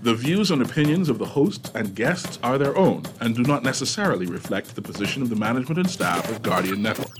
The views and opinions of the hosts and guests are their own and do not necessarily reflect the position of the management and staff of Guardian Network.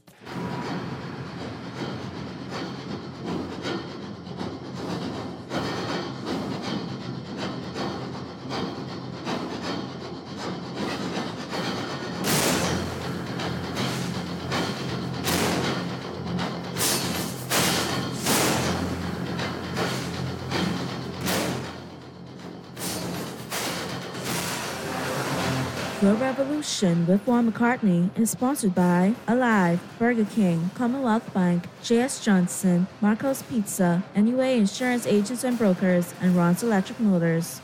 The Revolution with Juan McCartney is sponsored by Alive, Burger King, Commonwealth Bank, J.S. Johnson, Marco's Pizza, NUA Insurance Agents and Brokers, and Ron's Electric Motors.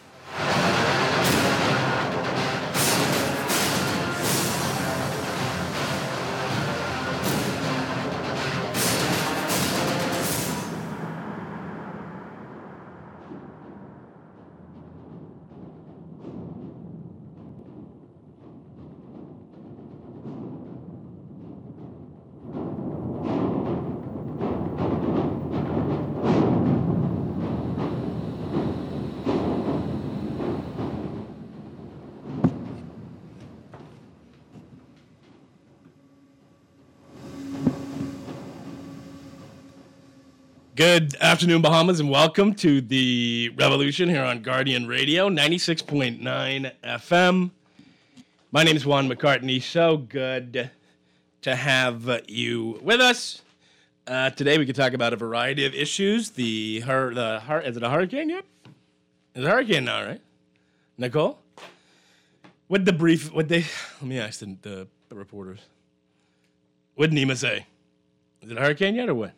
Good afternoon, Bahamas, and welcome to the Revolution here on Guardian Radio, 96.9 FM. My name is Juan McCartney. So good to have you with us. Today we could talk about a variety of issues. Is it a hurricane yet? It's a hurricane now, right? Nicole? Let me ask the reporters. What did Nima say? Is it a hurricane yet or what?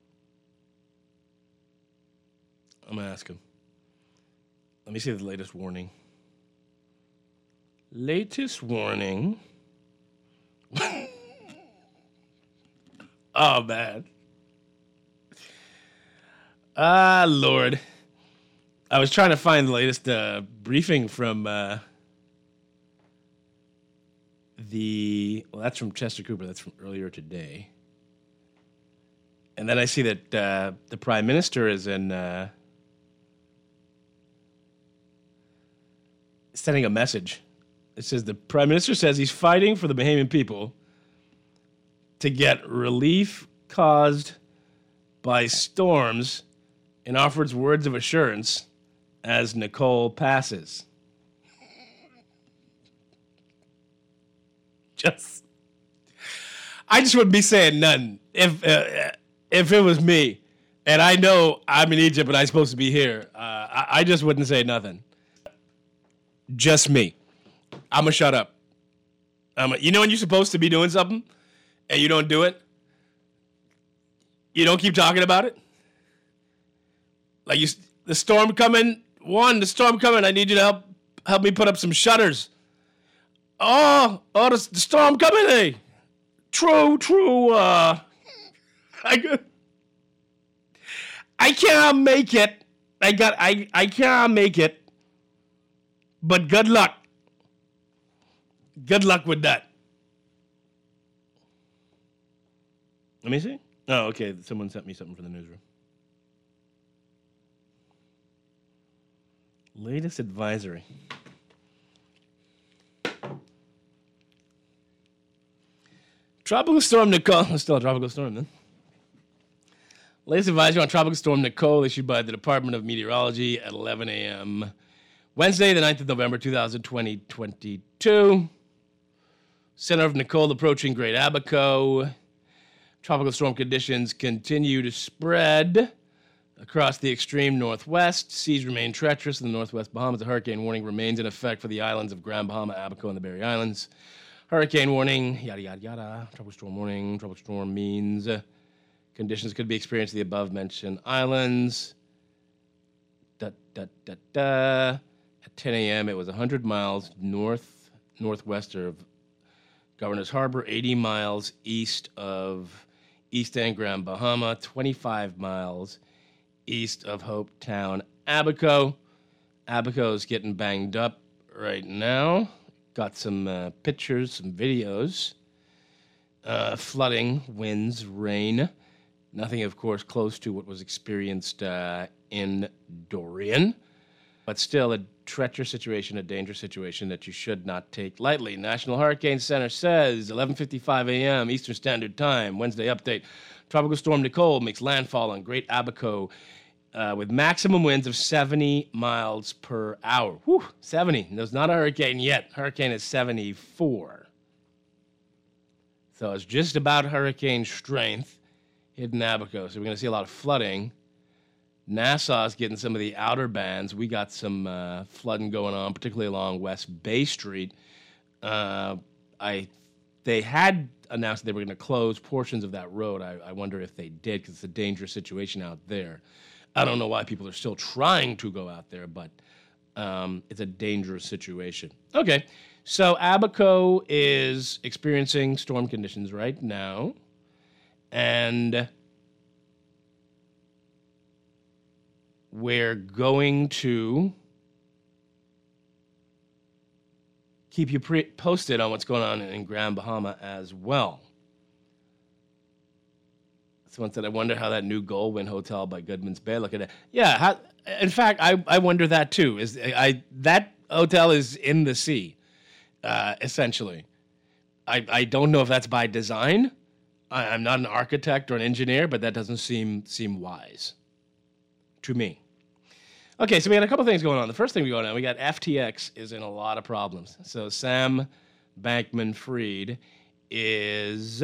I'm going to ask him. Let me see the latest warning. Latest warning. Oh, man. Lord. I was trying to find the latest briefing from that's from Chester Cooper. That's from earlier today. And then I see that the Prime Minister is sending a message. It says the Prime Minister says he's fighting for the Bahamian people to get relief caused by storms and offers words of assurance as Nicole passes. I just wouldn't be saying nothing if it was me, and I know I'm in Egypt and I'm supposed to be here. I just wouldn't say nothing. Just me. I'm going to shut up. You know when you're supposed to be doing something and you don't do it? You don't keep talking about it? Like the storm coming. The storm coming. I need you to help me put up some shutters. The storm coming, eh? True. I can't make it. I can't make it. But good luck. Good luck with that. Let me see. Oh, okay. Someone sent me something from the newsroom. Latest advisory. Tropical Storm Nicole. It's still a tropical storm, then. Latest advisory on Tropical Storm Nicole issued by the Department of Meteorology at 11 a.m. Wednesday, the 9th of November, 2022. Center of Nicole approaching Great Abaco. Tropical storm conditions continue to spread across the extreme northwest. Seas remain treacherous in the northwest Bahamas. A hurricane warning remains in effect for the islands of Grand Bahama, Abaco, and the Berry Islands. Hurricane warning, yada, yada, yada. Tropical storm warning. Tropical storm means conditions could be experienced in the above-mentioned islands. At 10 a.m., it was 100 miles northwest of Governor's Harbor, 80 miles east of East End, Grand Bahama, 25 miles east of Hope Town, Abaco. Abaco's getting banged up right now. Got some pictures, some videos. Flooding, winds, rain. Nothing, of course, close to what was experienced in Dorian. but still a treacherous situation, a dangerous situation that you should not take lightly. National Hurricane Center says 11:55 a.m. Eastern Standard Time, Wednesday update. Tropical storm Nicole makes landfall on Great Abaco with maximum winds of 70 miles per hour. Whew, 70. There's not a hurricane yet. Hurricane is 74. So it's just about hurricane strength hitting Abaco. So we're going to see a lot of flooding. Nassau's getting some of the outer bands. We got some flooding going on, particularly along West Bay Street. They had announced they were going to close portions of that road. I wonder if they did, because it's a dangerous situation out there. I don't know why people are still trying to go out there, but it's a dangerous situation. Okay, so Abaco is experiencing storm conditions right now, and we're going to keep you posted on what's going on in Grand Bahama as well. Someone said, I wonder how that new Goldwyn Hotel by Goodman's Bay, look at it. Yeah, in fact, I wonder that too. That hotel is in the sea, essentially. I don't know if that's by design. I'm not an architect or an engineer, but that doesn't seem wise to me. Okay, so we got a couple things going on. The first thing we got FTX is in a lot of problems. So Sam Bankman-Fried is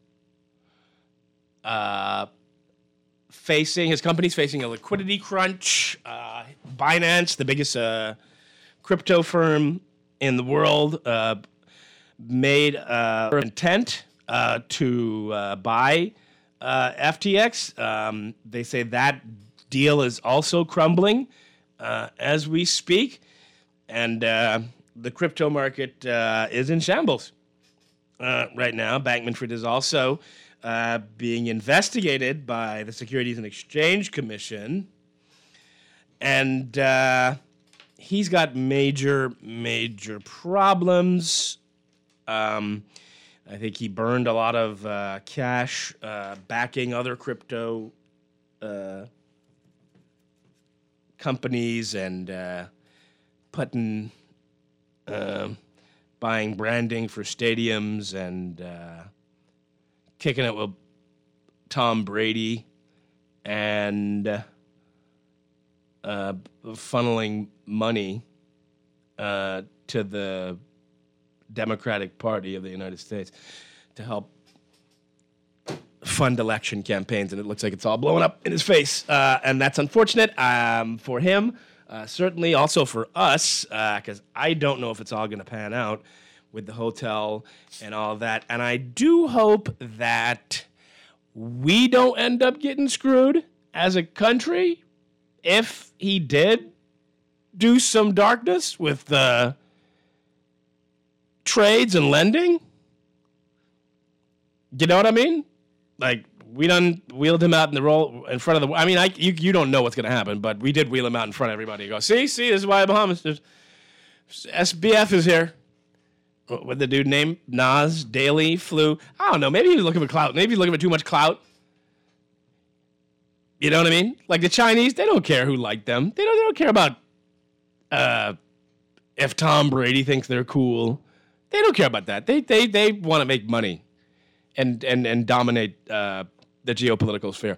his company's facing a liquidity crunch. Binance, the biggest crypto firm in the world, made intent to buy FTX. They say that deal is also crumbling as we speak, and the crypto market is in shambles right now. Bankman-Fried is also being investigated by the Securities and Exchange Commission, and he's got major problems. I think he burned a lot of cash backing other crypto companies and buying branding for stadiums and kicking it with Tom Brady and funneling money to the Democratic Party of the United States to help fund election campaigns, and it looks like it's all blowing up in his face, and that's unfortunate for him, certainly also for us, because I don't know if it's all going to pan out with the hotel and all that, and I do hope that we don't end up getting screwed as a country if he did do some darkness with the trades and lending. You know what I mean? Like, we done wheeled him out in front of the. I mean, you don't know what's going to happen, but we did wheel him out in front of everybody. Go, see, this is why Bahamas. SBF is here. What the dude named Nas Daily flew. I don't know. Maybe he was looking for clout. Maybe he's looking for too much clout. You know what I mean? Like the Chinese, they don't care who liked them. They don't care about if Tom Brady thinks they're cool. They don't care about that. They want to make money and dominate the geopolitical sphere.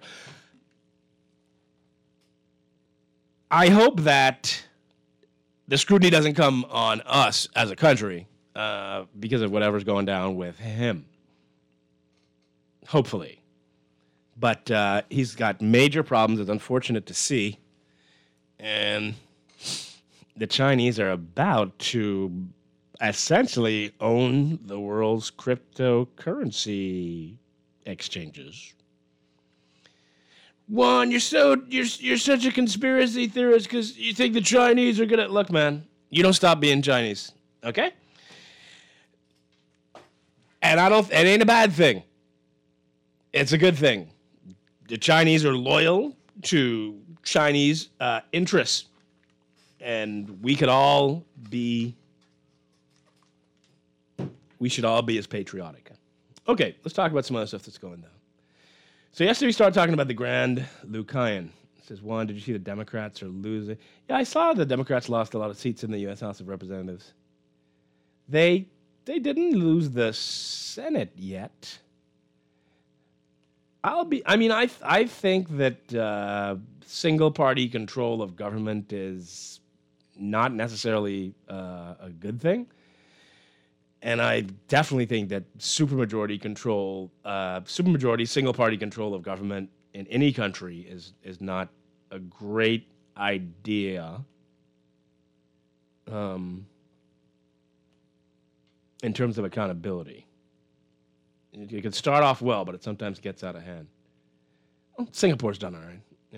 I hope that the scrutiny doesn't come on us as a country because of whatever's going down with him. Hopefully. But he's got major problems. It's unfortunate to see. And the Chinese are about to essentially own the world's cryptocurrency exchanges. Juan, you're such a conspiracy theorist because you think the Chinese are gonna look, man. You don't stop being Chinese, okay? And it ain't a bad thing. It's a good thing. The Chinese are loyal to Chinese interests, and we should all be as patriotic. Okay, let's talk about some other stuff that's going down. So yesterday we started talking about the Grand Lucayan. It Says one, did you see the Democrats are losing? Yeah, I saw the Democrats lost a lot of seats in the U.S. House of Representatives. They didn't lose the Senate yet. I think that single party control of government is not necessarily a good thing. And I definitely think that supermajority single party control of government in any country is not a great idea. In terms of accountability. You can start off well, but it sometimes gets out of hand. Well, Singapore's done all right. Yeah.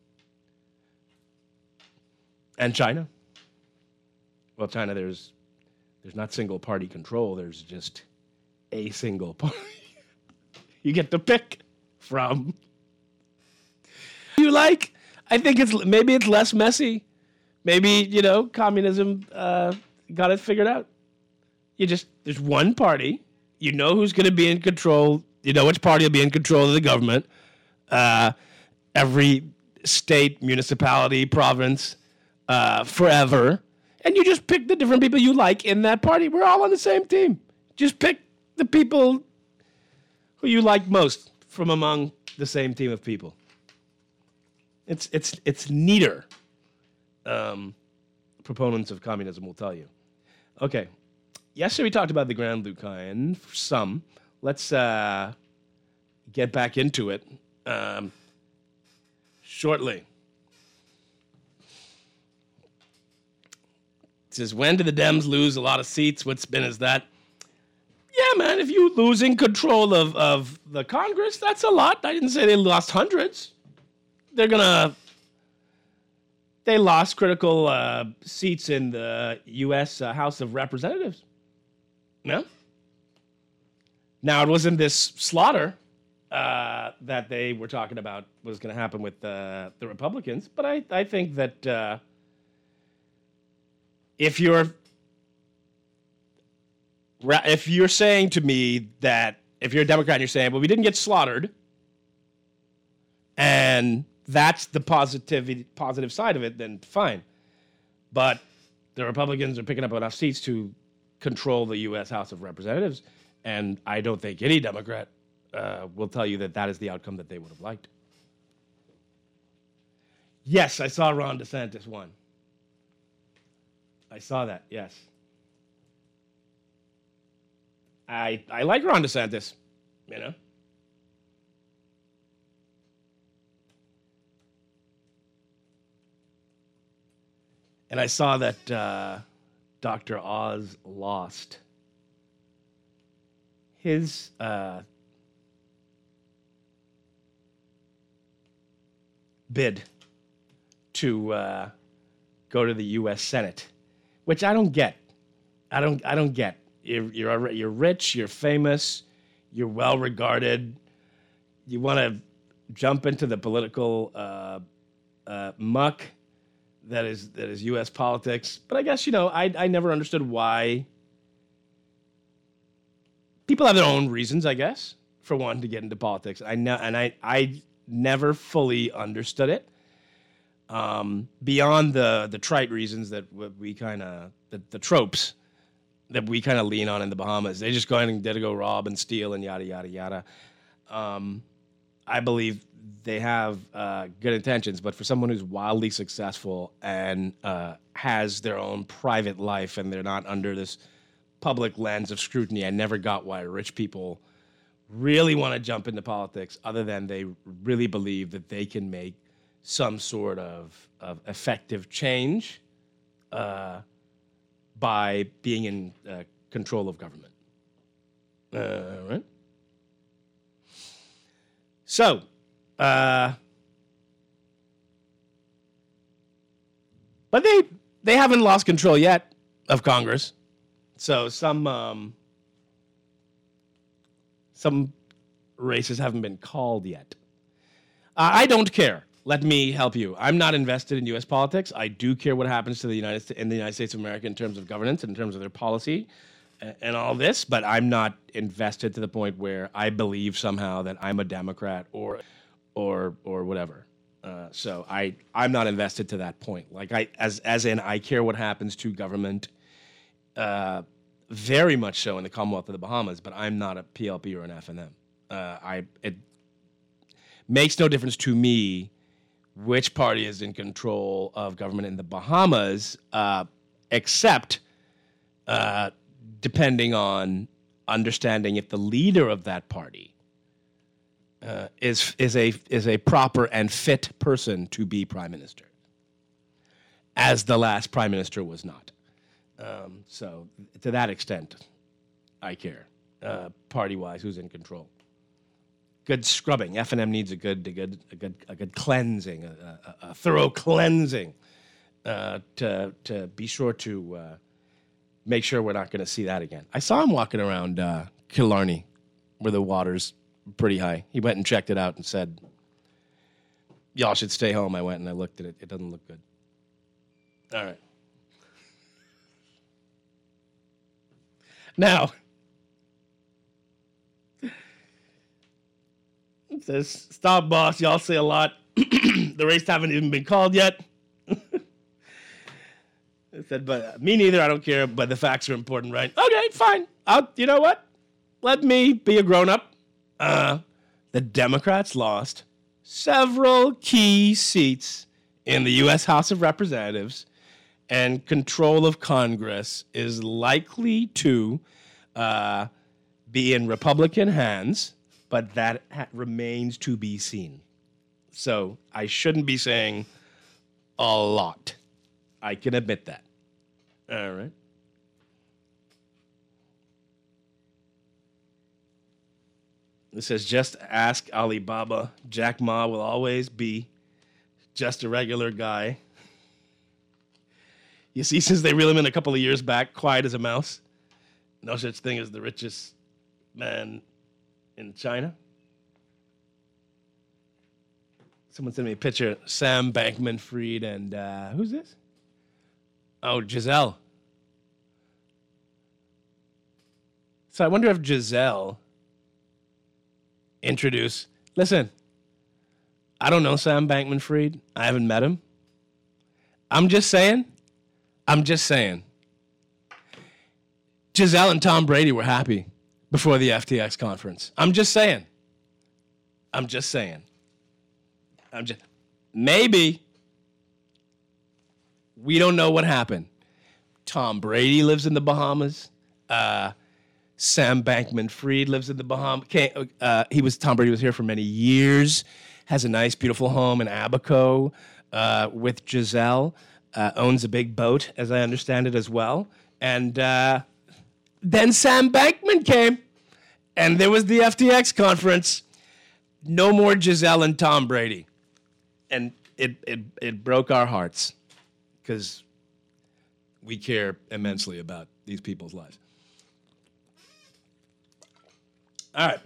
And China. Well, China, there's not single party control. There's just a single party. You get to pick from. You like? I think maybe it's less messy. Maybe, communism got it figured out. There's one party. You know who's going to be in control. You know which party will be in control of the government. Every state, municipality, province, forever. And you just pick the different people you like in that party. We're all on the same team. Just pick the people who you like most from among the same team of people. It's neater. Proponents of communism will tell you. Okay. Yesterday we talked about the Grand Lucayan for some. Let's get back into it shortly. It says, when did the Dems lose a lot of seats? What spin is that? Yeah, man, if you're losing control of the Congress, that's a lot. I didn't say they lost hundreds. They lost critical seats in the U.S. House of Representatives. No? Now, it wasn't this slaughter that they were talking about was going to happen with the Republicans, but I think that if you're saying to me that if you're a Democrat and you're saying, well, we didn't get slaughtered, and that's the positive side of it, then fine. But the Republicans are picking up enough seats to control the U.S. House of Representatives, and I don't think any Democrat will tell you that is the outcome that they would have liked. Yes, I saw Ron DeSantis won. I saw that, yes. I like Ron DeSantis, And I saw that Dr. Oz lost his bid to go to the U.S. Senate, which I don't get. I don't get. You're rich, you're famous, you're well regarded. You want to jump into the political muck that is U.S. politics. But I guess I never understood why people have their own reasons, I guess, for wanting to get into politics. I never fully understood it. Beyond the trite reasons that we kind of the tropes that we kind of lean on in the Bahamas. They just go in and go rob and steal and yada yada yada. I believe they have good intentions, but for someone who's wildly successful and has their own private life and they're not under this public lens of scrutiny, I never got why rich people really want to jump into politics other than they really believe that they can make some sort of effective change by being in control of government. Right? So, but they haven't lost control yet of Congress. So some races haven't been called yet. I don't care. Let me help you. I'm not invested in U.S. politics. I do care what happens to the United States of America in terms of governance and in terms of their policy and all this, but I'm not invested to the point where I believe somehow that I'm a Democrat or whatever. So I'm not invested to that point. Like as in I care what happens to government, very much so in the Commonwealth of the Bahamas, but I'm not a PLP or an FNM. It makes no difference to me which party is in control of government in the Bahamas, except depending on understanding if the leader of that party is a proper and fit person to be prime minister, as the last prime minister was not. So to that extent, I care, party-wise, who's in control. Good scrubbing. FNM needs a good cleansing, a thorough cleansing, to be sure to make sure we're not going to see that again. I saw him walking around Killarney, where the water's pretty high. He went and checked it out and said, "Y'all should stay home." I went and I looked at it. It doesn't look good. All right. Now, it says, "Stop, boss. Y'all say a lot. The race haven't even been called yet." It said, "But me neither. I don't care. But the facts are important, right?" Okay, fine. You know what? Let me be a grown-up. The Democrats lost several key seats in the U.S. House of Representatives, and control of Congress is likely to be in Republican hands, but that remains to be seen. So I shouldn't be saying a lot. I can admit that. All right. It says, "Just ask Alibaba. Jack Ma will always be just a regular guy." You see, since they reel him in a couple of years back, quiet as a mouse. No such thing as the richest man in China. Someone sent me a picture. Sam Bankman-Fried and who's this? Oh, Giselle. So I wonder if Giselle introduced. Listen, I don't know Sam Bankman-Fried. I haven't met him. I'm just saying. Giselle and Tom Brady were happy before the FTX conference. I'm just saying. Maybe. We don't know what happened. Tom Brady lives in the Bahamas. Sam Bankman-Fried lives in the Bahamas. Tom Brady was here for many years. Has a nice, beautiful home in Abaco with Giselle. Owns a big boat, as I understand it, as well. And then Sam Bankman came, and there was the FTX conference. No more Giselle and Tom Brady. And it broke our hearts, because we care immensely about these people's lives. All right.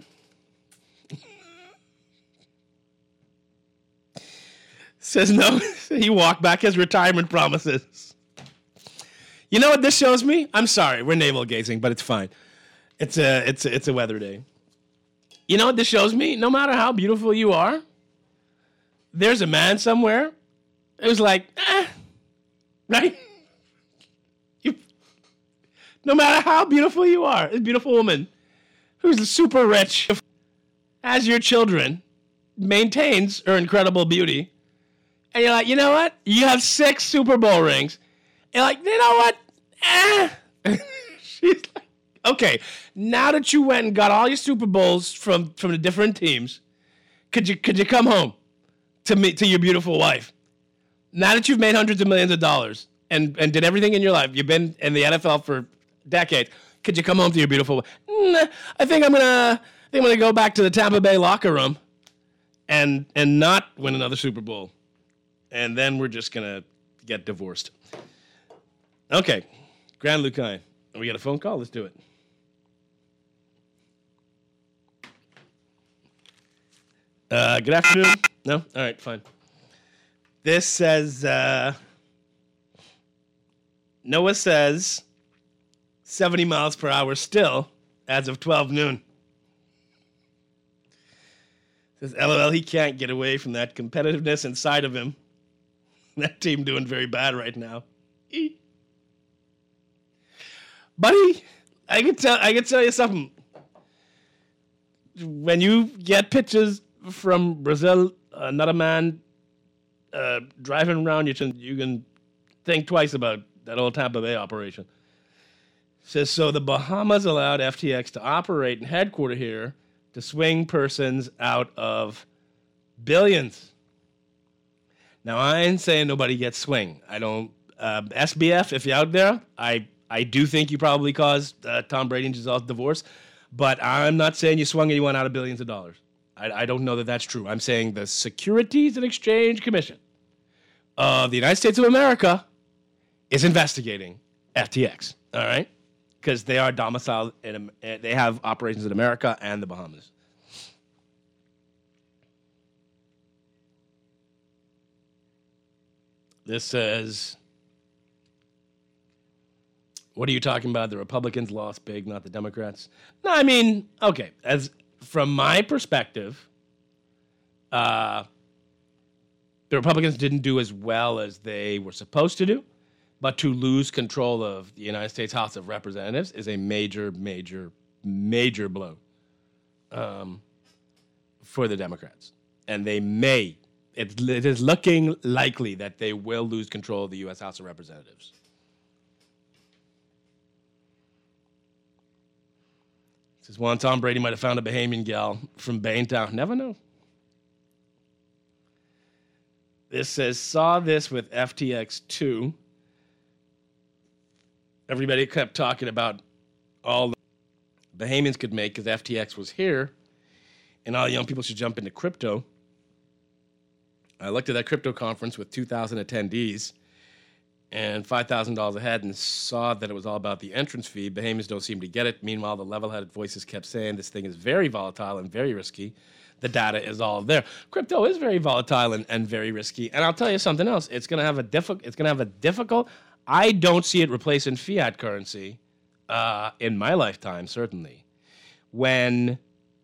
Says no, he walked back his retirement promises. You know what this shows me? I'm sorry, we're navel gazing, but it's fine. It's a weather day. You know what this shows me? No matter how beautiful you are, there's a man somewhere who's like, right? No matter how beautiful you are, a beautiful woman who's super rich, has your children, maintains her incredible beauty, and you're like, you know what? You have 6 Super Bowl rings. You're like, you know what? She's like, okay, now that you went and got all your Super Bowls from the different teams, could you come home to your beautiful wife? Now that you've made hundreds of millions of dollars and did everything in your life, you've been in the NFL for decades, could you come home to your beautiful wife? I think I'm gonna go back to the Tampa Bay locker room and not win another Super Bowl. And then we're just gonna get divorced. Okay, Grand Lucine. We got a phone call? Let's do it. Good afternoon. No? All right, fine. This says, Noah says 70 miles per hour still as of 12 noon. Says, LOL, he can't get away from that competitiveness inside of him. That team doing very bad right now. Buddy, I can tell you something. When you get pictures from Brazil, another man driving around, you can think twice about that old Tampa Bay operation. Says, so the Bahamas allowed FTX to operate and headquarter here to swing persons out of billions. Now, I ain't saying nobody gets swing. I don't. SBF, if you're out there, I do think you probably caused Tom Brady and Giselle's divorce, but I'm not saying you swung anyone out of billions of dollars. I don't know that that's true. I'm saying the Securities and Exchange Commission of the United States of America is investigating FTX, all right? Because they are domiciled, they have operations in America and the Bahamas. This says, what are you talking about? The Republicans lost big, not the Democrats. No, I mean, okay. As from my perspective, the Republicans didn't do as well as they were supposed to do, but to lose control of the United States House of Representatives is a major, major, major blow for the Democrats, and they may. It is looking likely that they will lose control of the U.S. House of Representatives. It says, one Tom Brady might have found a Bahamian gal from Baintown. Never know. This says, saw this with FTX 2. Everybody kept talking about all the Bahamians could make because FTX was here, and all young people should jump into crypto. I looked at that crypto conference with 2,000 attendees and $5,000 a head and saw that it was all about the entrance fee. Bahamians don't seem to get it. Meanwhile, the level-headed voices kept saying this thing is very volatile and very risky. The data is all there. Crypto is very volatile and very risky. And I'll tell you something else. It's going to have a difficult. I don't see it replacing fiat currency in my lifetime, certainly. When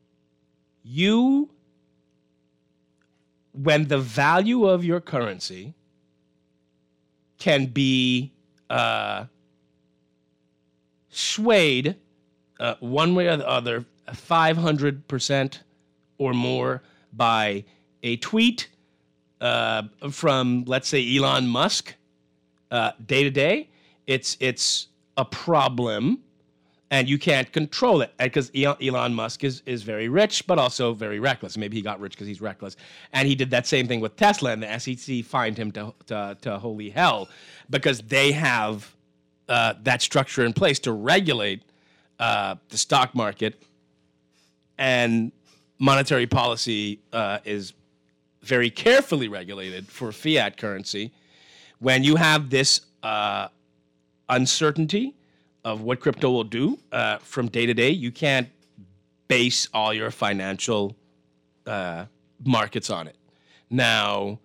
the value of your currency can be swayed one way or the other 500% or more by a tweet from, let's say, Elon Musk day to day, it's a problem. And you can't control it because Elon Musk is very rich, but also very reckless. Maybe he got rich because he's reckless. And he did that same thing with Tesla, and the SEC fined him to holy hell because they have that structure in place to regulate the stock market. And monetary policy is very carefully regulated for fiat currency. When you have this uncertainty of what crypto will do from day to day, you can't base all your financial markets on it. Now,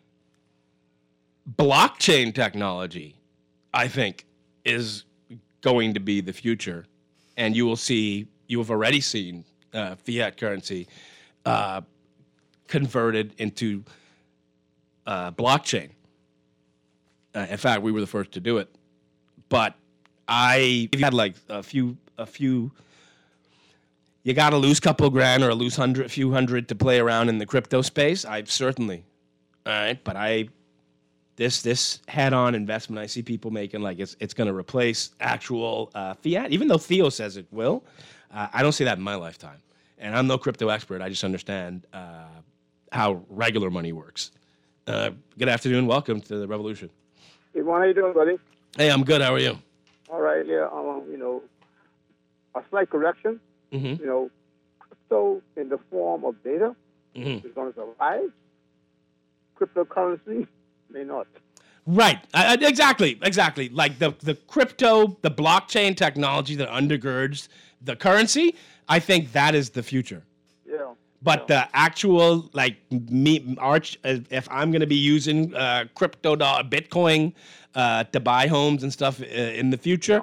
blockchain technology, I think, is going to be the future. And you have already seen fiat currency converted into blockchain. In fact, we were the first to do it. But if you had like a few, you got to lose a couple grand or lose a few hundred to play around in the crypto space. I certainly, all right. But this head-on investment I see people making, like it's going to replace actual fiat, even though Theo says it will. I don't see that in my lifetime, and I'm no crypto expert. I just understand how regular money works. Good afternoon. Welcome to the revolution. Hey, Ron, how you doing, buddy? Hey, I'm good. How are you? All right, yeah. A slight correction. Mm-hmm. Crypto in the form of data is going to survive. Cryptocurrency may not. Right. Exactly. Like the crypto, the blockchain technology that undergirds the currency, I think that is the future. Yeah. But the actual, like, if I'm going to be using crypto, Bitcoin to buy homes and stuff in the future,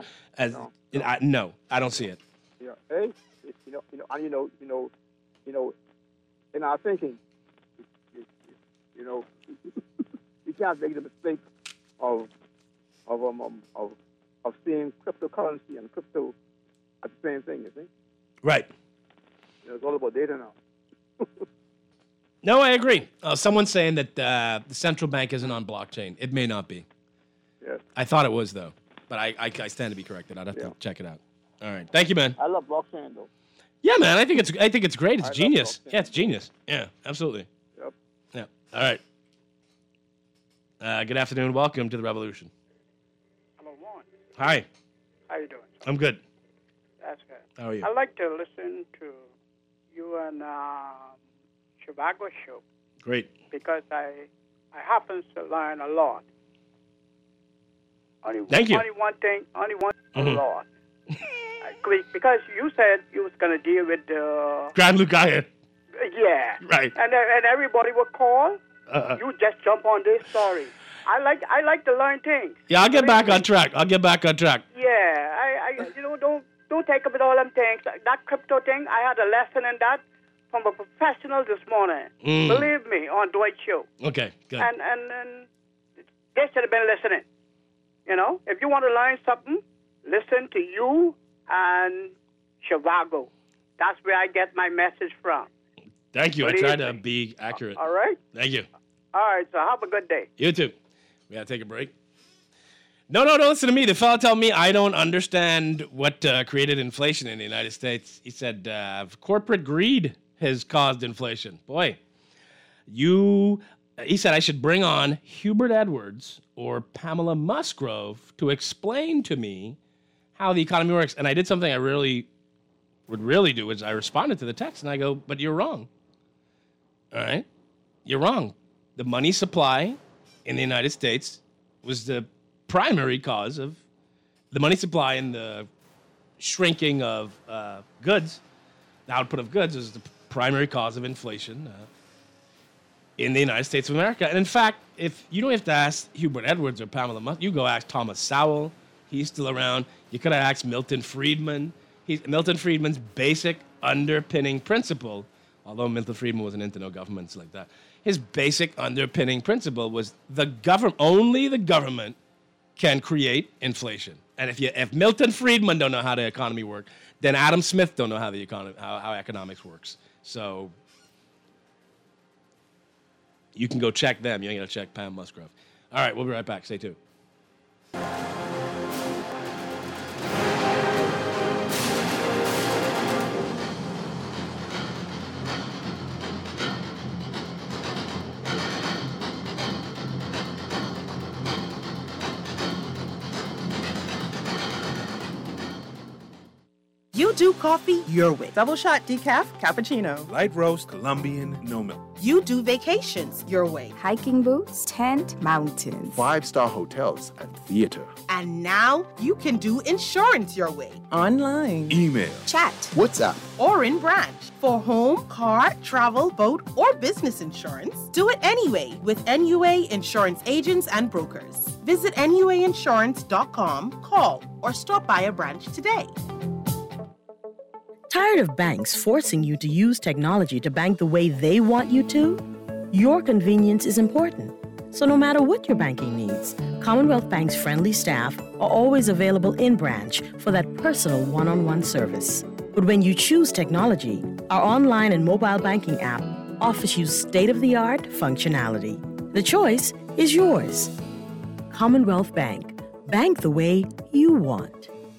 no. I don't see it. Yeah. Hey, in our thinking. You know, you can't make the mistake of seeing cryptocurrency and crypto as the same thing. You see? Right. You know, it's all about data now. No, I agree. Someone's saying that the central bank isn't on blockchain. It may not be. Yes. I thought it was, though. But I stand to be corrected. I'd have to check it out. All right. Thank you, man. I love blockchain, though. Yeah, man. I think it's great. It's genius. blockchain. Yeah, it's genius. Yeah, absolutely. Yep. Yeah. All right. Good afternoon. Welcome to the Revolution. Hello, Warren. Hi. How you doing? I'm good. That's good. How are you? I like to listen to you and Chivago show Great. because I happen to learn a lot. Thank you. Only one thing. A lot. Because you said you was going to deal with the... Grand Lucayan. Yeah. Right. And everybody would call. You just jump on this story. I like to learn things. Yeah, I'll get back on track. Yeah, don't take up with all them things. That crypto thing, I had a lesson in that from a professional this morning. Believe me, on Dwight Show. Okay, good. And they should have been listening. You know, if you want to learn something, listen to you and Chivago. That's where I get my message from. Thank you. I Believe try to me. be accurate. All right? Thank you. All right, so have a good day. You too. We gotta take a break. No, don't listen to me. The fellow told me I don't understand what created inflation in the United States. He said corporate greed has caused inflation. Boy, he said I should bring on Hubert Edwards or Pamela Musgrove to explain to me how the economy works. And I did something I would really do, is I responded to the text and I go, but you're wrong. All right? You're wrong. The money supply in the United States was the primary cause of the money supply and the shrinking of goods. The output of goods is the primary cause of inflation in the United States of America. And in fact, if you don't have to ask Hubert Edwards or Pamela Musgrove, you go ask Thomas Sowell. He's still around. You could have asked Milton Friedman. Milton Friedman's basic underpinning principle, although Milton Friedman wasn't into no governments like that, his basic underpinning principle was only the government can create inflation. And if Milton Friedman don't know how the economy works, then Adam Smith don't know how the economy how economics works. So you can go check them. You ain't got to check Pam Musgrove. All right, we'll be right back. Stay tuned. You do coffee your way. Double shot decaf, cappuccino. Light roast, Colombian, no milk. You do vacations your way. Hiking boots, tent, mountains. 5-star hotels and theater. And now you can do insurance your way. Online. Email. Chat. WhatsApp. Or in branch. For home, car, travel, boat, or business insurance, do it anyway with NUA Insurance Agents and Brokers. Visit NUAinsurance.com, call, or stop by a branch today. Tired of banks forcing you to use technology to bank the way they want you to? Your convenience is important. So no matter what your banking needs, Commonwealth Bank's friendly staff are always available in branch for that personal one-on-one service. But when you choose technology, our online and mobile banking app offers you state-of-the-art functionality. The choice is yours. Commonwealth Bank. Bank the way you want.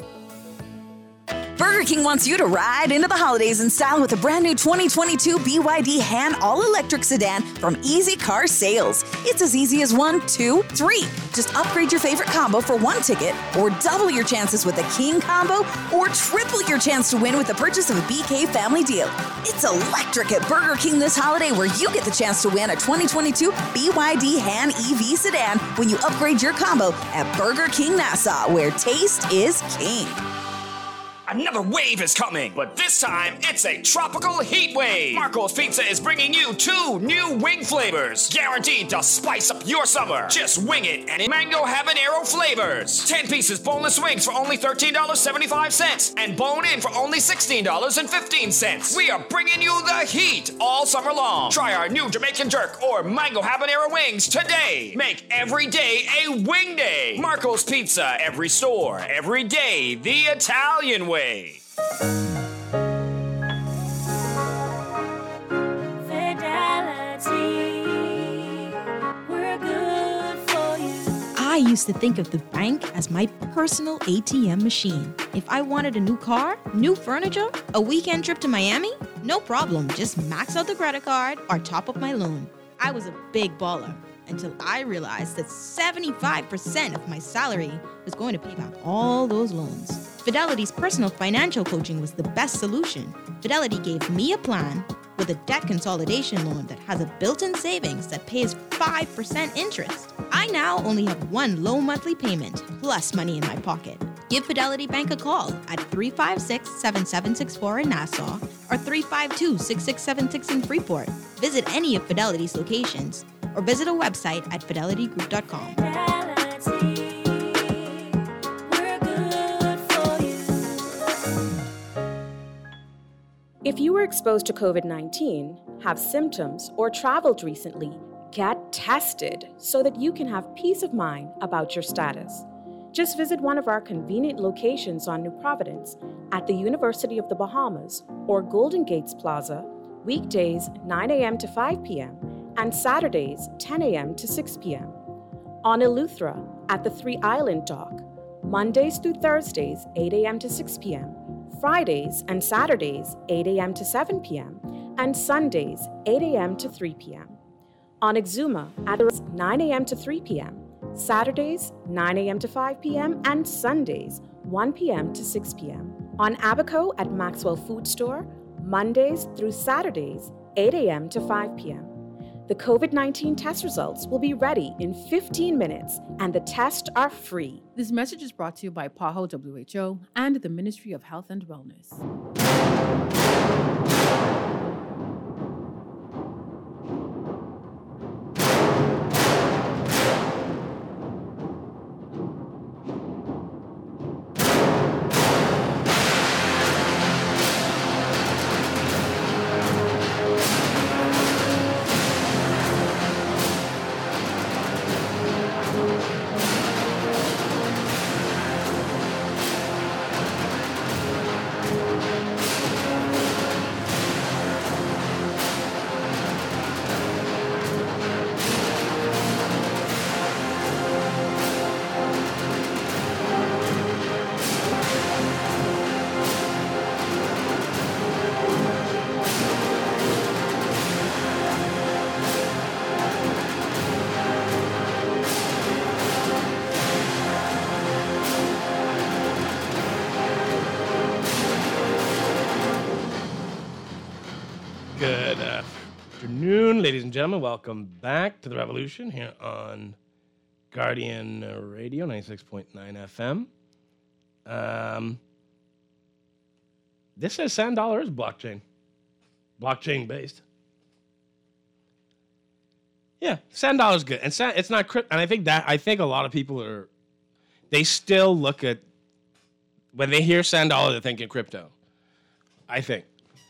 Burger King wants you to ride into the holidays in style with a brand new 2022 BYD Han all-electric sedan from Easy Car Sales. It's as easy as 1, 2, 3. Just upgrade your favorite combo for one ticket, or double your chances with a King combo, or triple your chance to win with the purchase of a BK family deal. It's electric at Burger King this holiday, where you get the chance to win a 2022 BYD Han EV sedan when you upgrade your combo at Burger King Nassau, where taste is king. Another wave is coming, but this time it's a tropical heat wave. Marco's Pizza is bringing you 2 new wing flavors, guaranteed to spice up your summer. Just wing it and mango habanero flavors. 10 pieces boneless wings for only $13.75 and bone-in for only $16.15. We are bringing you the heat all summer long. Try our new Jamaican jerk or mango habanero wings today. Make every day a wing day. Marco's Pizza, every store, every day, the Italian way. I used to think of the bank as my personal ATM machine. If I wanted a new car, new furniture, a weekend trip to Miami, no problem. Just max out the credit card or top up my loan. I was a big baller until I realized that 75% of my salary was going to pay back all those loans. Fidelity's personal financial coaching was the best solution. Fidelity gave me a plan with a debt consolidation loan that has a built-in savings that pays 5% interest. I now only have one low monthly payment plus money in my pocket. Give Fidelity Bank a call at 356-7764 in Nassau or 352-6676 in Freeport. Visit any of Fidelity's locations or visit a website at fidelitygroup.com. If you were exposed to COVID-19, have symptoms, or traveled recently, get tested so that you can have peace of mind about your status. Just visit one of our convenient locations on New Providence at the University of the Bahamas or Golden Gates Plaza, weekdays 9 a.m. to 5 p.m. and Saturdays 10 a.m. to 6 p.m. On Eleuthera at the 3 Island Dock, Mondays through Thursdays 8 a.m. to 6 p.m., Fridays and Saturdays 8 a.m. to 7 p.m., and Sundays 8 a.m. to 3 p.m. On Exuma at 9 a.m. to 3 p.m., Saturdays 9 a.m. to 5 p.m., and Sundays 1 p.m. to 6 p.m. On Abaco at Maxwell Food Store, Mondays through Saturdays 8 a.m. to 5 p.m. The COVID-19 test results will be ready in 15 minutes, and the tests are free. This message is brought to you by PAHO WHO and the Ministry of Health and Wellness. Good afternoon, ladies and gentlemen. Welcome back to The Revolution here on Guardian Radio, 96.9 FM. This says Sand Dollar is blockchain-based. Yeah, Sand Dollar is good, and it's not crypto. And I think a lot of people they still look at when they hear Sand Dollar, they're thinking crypto. I think.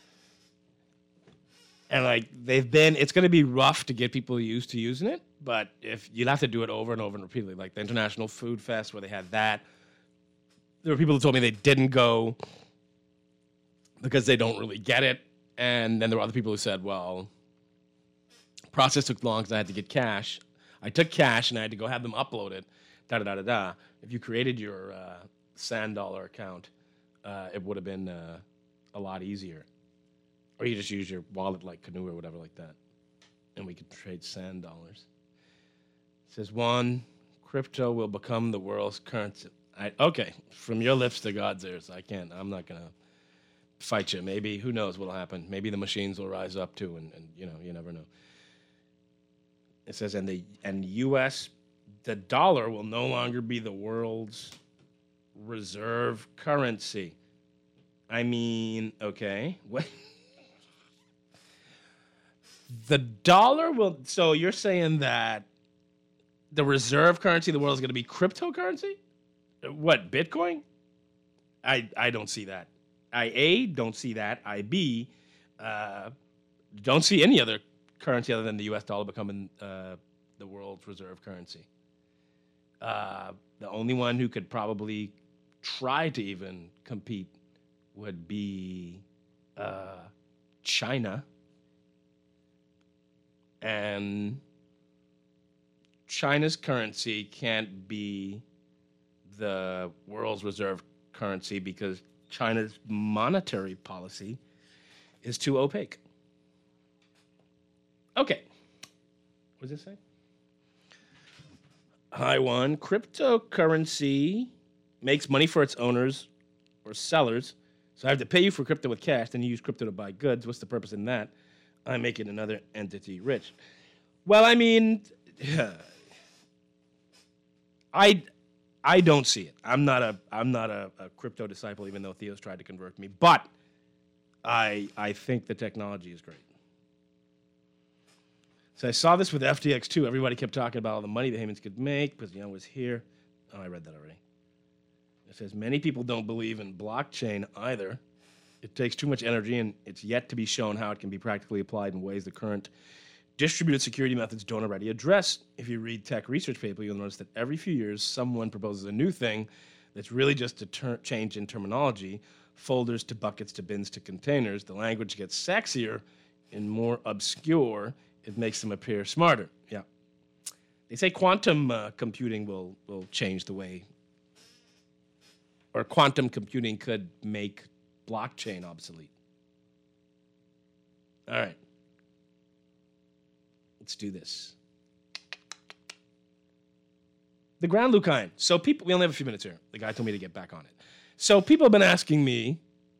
And it's going to be rough to get people used to using it, but if you'll have to do it over and over and repeatedly, like the International Food Fest where they had that. There were people who told me they didn't go because they don't really get it. And then there were other people who said, well, process took long because I had to get cash. I took cash and I had to go have them upload it, da-da-da-da-da. If you created your Sand Dollar account, it would have been a lot easier. Or you just use your wallet like Canoe or whatever like that. And we could trade Sand Dollars. It says, Juan, crypto will become the world's currency. Okay, from your lips to God's ears. I'm not going to fight you. Maybe, who knows what'll happen. Maybe the machines will rise up too, and you never know. It says, and U.S., the dollar will no longer be the world's reserve currency. I mean, okay. What? The dollar will... So you're saying that the reserve currency of the world is going to be cryptocurrency? What, Bitcoin? I don't see that. I, A, don't see that. I, B, don't see any other currency other than the U.S. dollar becoming the world's reserve currency. The only one who could probably try to even compete would be China. And China's currency can't be the world's reserve currency because China's monetary policy is too opaque. Okay. What does it say? Hi, one. Cryptocurrency makes money for its owners or sellers. So I have to pay you for crypto with cash, then you use crypto to buy goods. What's the purpose in that? I'm making another entity rich. Well, I mean, I don't see it. I'm not a crypto disciple, even though Theo's tried to convert me. But I think the technology is great. So I saw this with FTX too. Everybody kept talking about all the money the Haymans could make because was here. Oh, I read that already. It says many people don't believe in blockchain either. It takes too much energy, and it's yet to be shown how it can be practically applied in ways the current distributed security methods don't already address. If you read tech research paper, you'll notice that every few years, someone proposes a new thing that's really just a change in terminology, folders to buckets to bins to containers. The language gets sexier and more obscure. It makes them appear smarter. Yeah. They say quantum computing will change the way, or quantum computing could make blockchain obsolete. All right. Let's do this. The Grand Lucayan. So people, we only have a few minutes here. The guy told me to get back on it. So people have been asking me,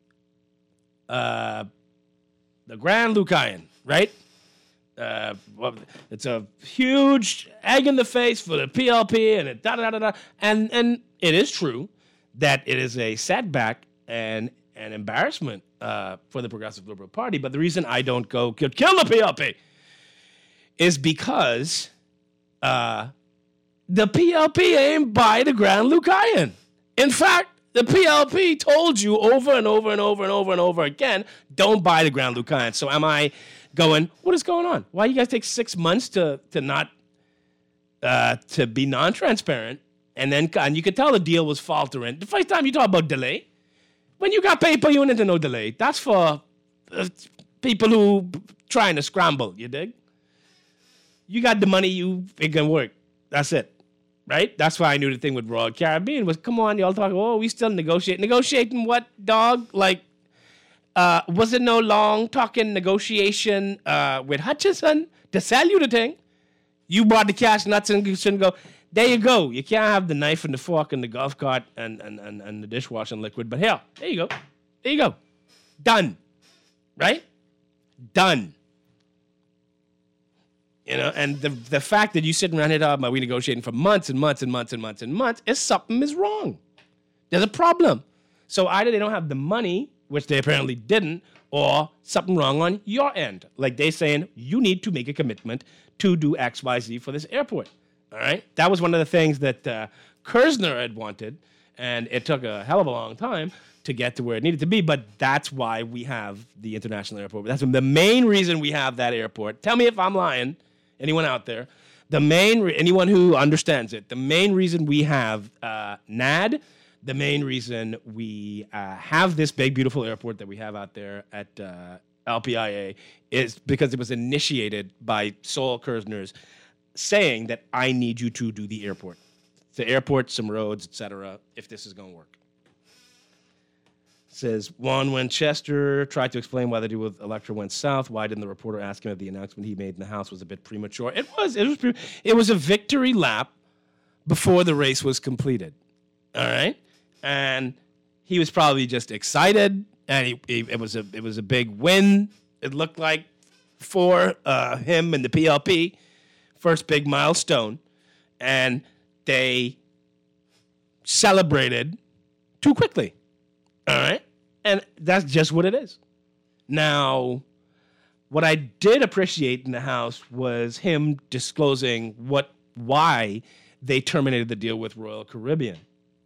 the Grand Lucayan, right? Well, it's a huge egg in the face for the PLP and it da-da-da-da-da. And it is true that it is a setback and an embarrassment for the Progressive Liberal Party. But the reason I don't go kill the PLP is because the PLP ain't by the Grand Lucayan. In fact, the PLP told you over and over and over and over and over again, don't buy the Grand Lucayan. So am I going, what is going on? Why you guys take 6 months to not to be non-transparent? And you could tell the deal was faltering. The first time you talk about delay, when you got paper, you went into no delay. That's for people who trying to scramble, you dig? You got the money, it can work. That's it, right? That's why I knew the thing with Royal Caribbean was, come on, y'all talking, we still negotiate. Negotiating what, dog? Like, was it no long talking negotiation with Hutchison to sell you the thing? You bought the cash nuts and you shouldn't go, there you go. You can't have the knife and the fork and the golf cart and the dishwashing liquid, but here, there you go. There you go. Done. Right? Done. You know, and the fact that you sitting around here talking about we negotiating for months and months and months and months and months is something is wrong. There's a problem. So either they don't have the money, which they apparently didn't, or something wrong on your end. Like they saying, you need to make a commitment to do X, Y, Z for this airport. All right? That was one of the things that Kersner had wanted, and it took a hell of a long time to get to where it needed to be, but that's why we have the international airport. That's the main reason we have that airport. Tell me if I'm lying, anyone out there. Anyone who understands it, the main reason we have NAD, the main reason we have this big, beautiful airport that we have out there at LPIA is because it was initiated by Sol Kersner's saying that I need you to do the airport. The airport, some roads, etc., if this is going to work. It says, when Chester tried to explain why the deal with Electra went south, why didn't the reporter ask him if the announcement he made in the House was a bit premature? It was a victory lap before the race was completed. All right? And he was probably just excited, and it was a big win, it looked like, for him and the PLP. First big milestone. And they celebrated too quickly. All right? And that's just what it is. Now, what I did appreciate in the House was him disclosing why they terminated the deal with Royal Caribbean.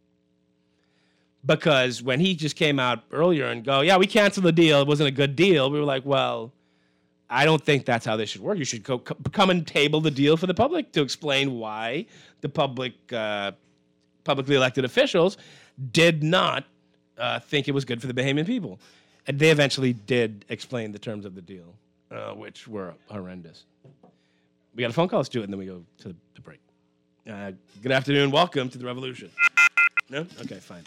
Because when he just came out earlier and go, yeah, we canceled the deal, it wasn't a good deal, we were like, well, I don't think that's how this should work. You should come and table the deal for the public to explain why the publicly elected officials did not think it was good for the Bahamian people. And they eventually did explain the terms of the deal, which were horrendous. We got a phone call, let's do it, and then we go to the break. Good afternoon, welcome to the revolution. No? Okay, fine.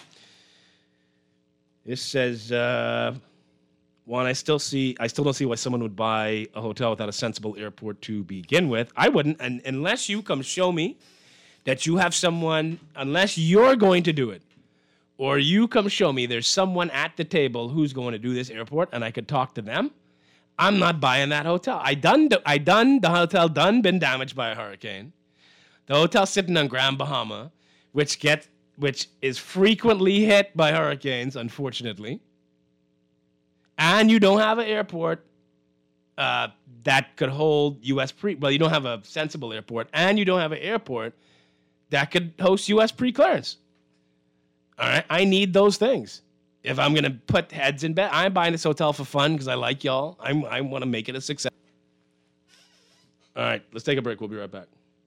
This says, Juan, I still don't see why someone would buy a hotel without a sensible airport to begin with. I wouldn't, and unless you come show me that you have someone, unless you're going to do it, or you come show me there's someone at the table who's going to do this airport and I could talk to them, I'm not buying that hotel. The hotel been damaged by a hurricane. The hotel sitting on Grand Bahama, which is frequently hit by hurricanes, unfortunately. And you don't have an airport that could hold U.S. you don't have a sensible airport, and you don't have an airport that could host U.S. pre-clearance. All right, I need those things. If I'm going to put heads in bed, I'm buying this hotel for fun because I like y'all. I want to make it a success. All right, let's take a break. We'll be right back.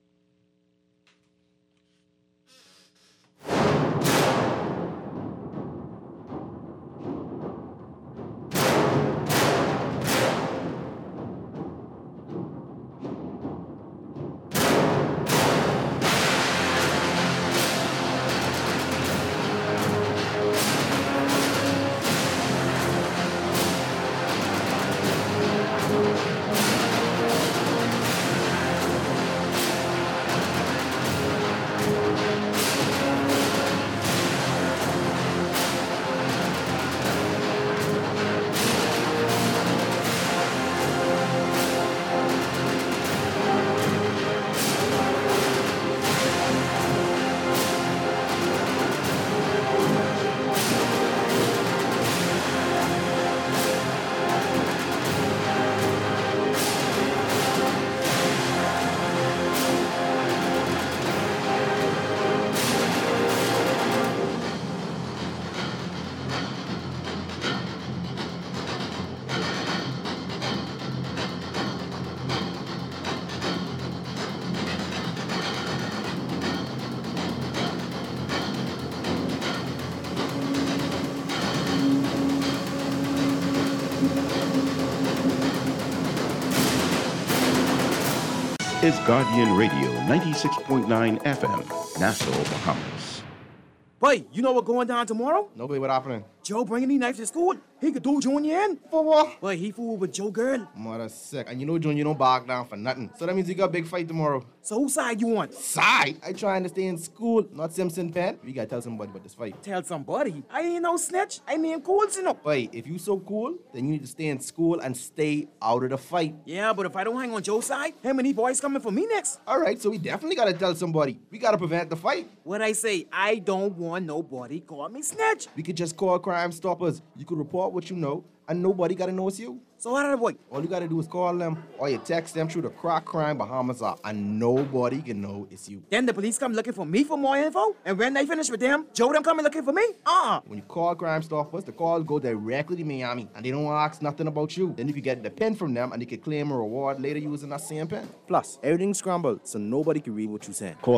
Is Guardian Radio 96.9 FM, Nassau, Bahamas. Boy, you know what's going down tomorrow? Nobody, what happening? Joe bringing these knives to school. He could do Junior in. For what? Boy, he fooled with Joe girl. Mother sick. And you know Junior don't back down for nothing. So that means you got a big fight tomorrow. So whose side you want? Side? I trying to stay in school, not Simpson Pen. We gotta tell somebody about this fight. Tell somebody? I ain't no snitch. I mean cool, you know. Boy, if you so cool, then you need to stay in school and stay out of the fight. Yeah, but if I don't hang on Joe's side, how many boys coming for me next? All right, so we definitely gotta tell somebody. We gotta prevent the fight. What I say? I don't want nobody call me snitch. We could just call Crime Stoppers. You could report what you know, and nobody gotta know it's you. So how did it work? All you gotta do is call them, or you text them through the Crack Crime Bahamas app, and nobody can know it's you. Then the police come looking for me for more info, and when they finish with them, Joe them coming looking for me? When you call Crime Stoppers, the call go directly to Miami, and they don't ask nothing about you. Then you can get the pen from them, and you can claim a reward later using that same pen. Plus, everything's scrambled, so nobody can read what you saying. Call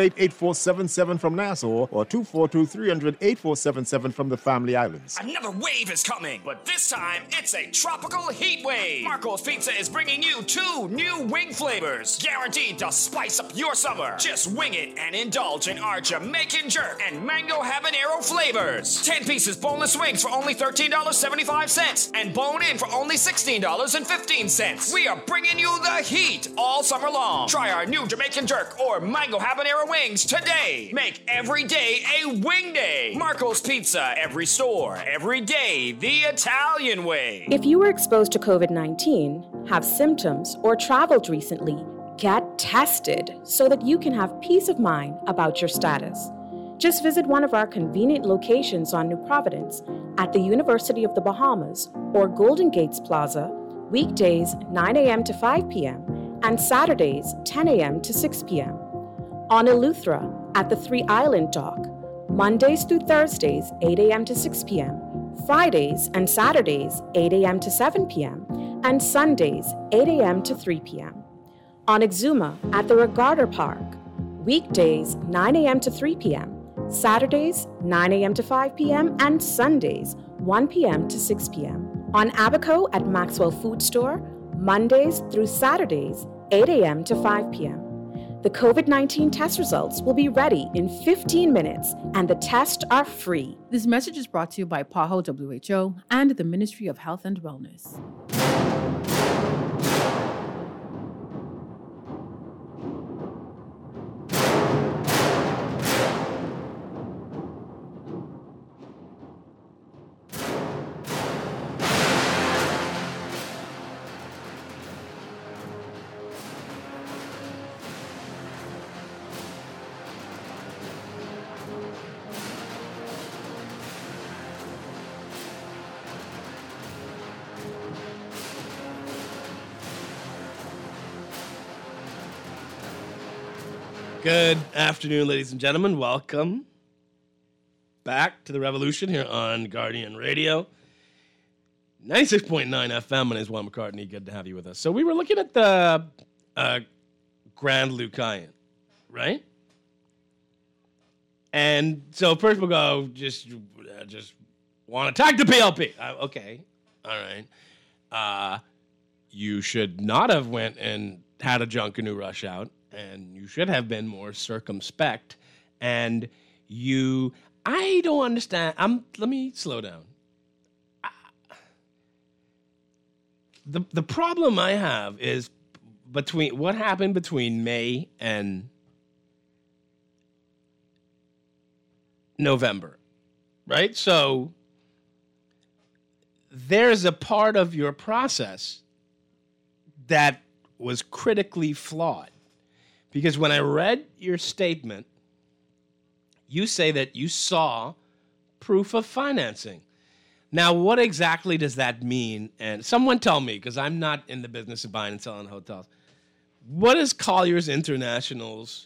328-8477 from Nassau, or 242-300-8477 from the Family Islands. Another wave is coming, but this time it's a tropical heat wave. Marco's Pizza is bringing you 2 new wing flavors, guaranteed to spice up your summer. Just wing it and indulge in our Jamaican jerk and mango habanero flavors. 10 pieces boneless wings for only $13.75 and bone-in for only $16.15. We are bringing you the heat all summer long. Try our new Jamaican jerk or mango habanero wings today. Make every day a wing day. Marco's Pizza, every store, every day, the Italian way. If you were exposed to COVID-19, have symptoms, or traveled recently, get tested so that you can have peace of mind about your status. Just visit one of our convenient locations on New Providence at the University of the Bahamas or Golden Gates Plaza, weekdays 9 a.m. to 5 p.m. and Saturdays 10 a.m. to 6 p.m. On Eleuthera at the Three Island Dock, Mondays through Thursdays 8 a.m. to 6 p.m., Fridays and Saturdays 8 a.m. to 7 p.m., and Sundays 8 a.m. to 3 p.m. On Exuma at the Regatta Park, weekdays 9 a.m. to 3 p.m., Saturdays 9 a.m. to 5 p.m., and Sundays 1 p.m. to 6 p.m. On Abaco at Maxwell Food Store, Mondays through Saturdays 8 a.m. to 5 p.m. The COVID-19 test results will be ready in 15 minutes, and the tests are free. This message is brought to you by PAHO WHO and the Ministry of Health and Wellness. Good afternoon, ladies and gentlemen. Welcome back to the Revolution here on Guardian Radio. 96.9 FM. My name is Juan McCartney. Good to have you with us. So we were looking at the Grand Lucayan, right? And so first we'll go, just want to attack the PLP. Okay, all right. You should not have went and had a Junkanoo rush out. And you should have been more circumspect. And I don't understand. Let me slow down. The problem I have is between what happened between May and November, right? So there's a part of your process that was critically flawed. Because when I read your statement, you say that you saw proof of financing. Now, what exactly does that mean? And someone tell me, because I'm not in the business of buying and selling hotels. What is Colliers International's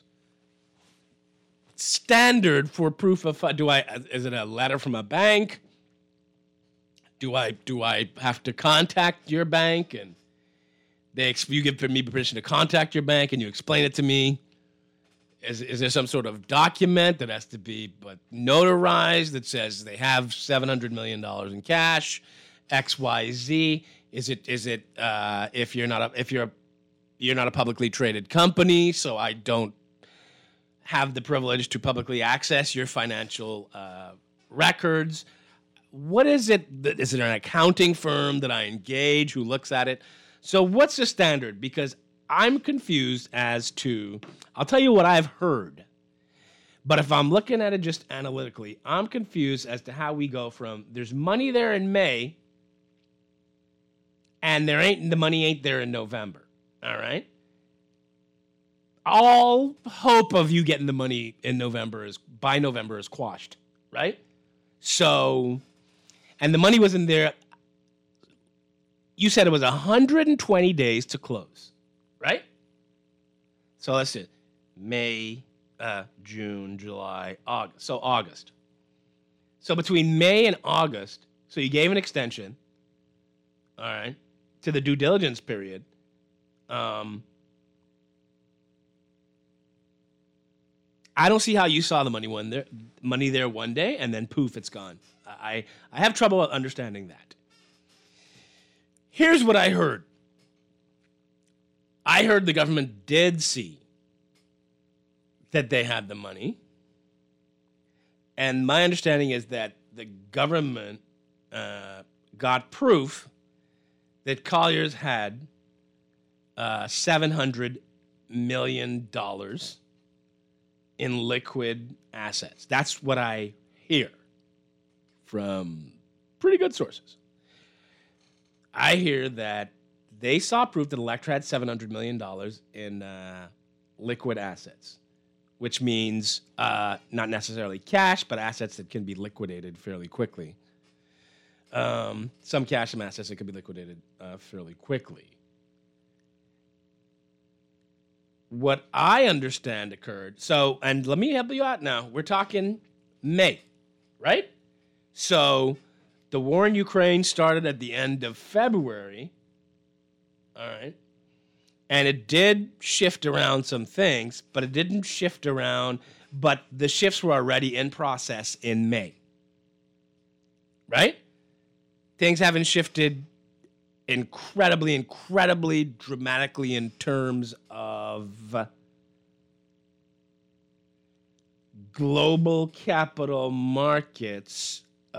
standard for proof of is it a letter from a bank? Do I have to contact your bank and you give me permission to contact your bank and you explain it to me? Is there some sort of document that has to be notarized that says they have $700 million in cash, XYZ? Is it if you're not a publicly traded company, so I don't have the privilege to publicly access your financial records? What is it? Is it an accounting firm that I engage who looks at it? So what's the standard? Because I'm confused as to, I'll tell you what I've heard. But if I'm looking at it just analytically, I'm confused as to how we go from there's money there in May and the money ain't there in November. All right? All hope of you getting the money in by November is quashed, right? So, and the money wasn't there. You said it was 120 days to close, right? So let's see. May, June, July, August. So August. So between May and August, so you gave an extension, all right, to the due diligence period. I don't see how you saw the money there one day and then poof, it's gone. I have trouble understanding that. Here's what I heard. I heard the government did see that they had the money. And my understanding is that the government got proof that Colliers had $700 million in liquid assets. That's what I hear from pretty good sources. I hear that they saw proof that Electra had $700 million in liquid assets. which means not necessarily cash, but assets that can be liquidated fairly quickly. Some cash, some assets that can be liquidated fairly quickly. What I understand occurred, so, and let me help you out now. We're talking May, right? So the war in Ukraine started at the end of February, all right? And it did shift around some things, but it didn't shift around, but the shifts were already in process in May, right? Things haven't shifted incredibly dramatically in terms of global capital markets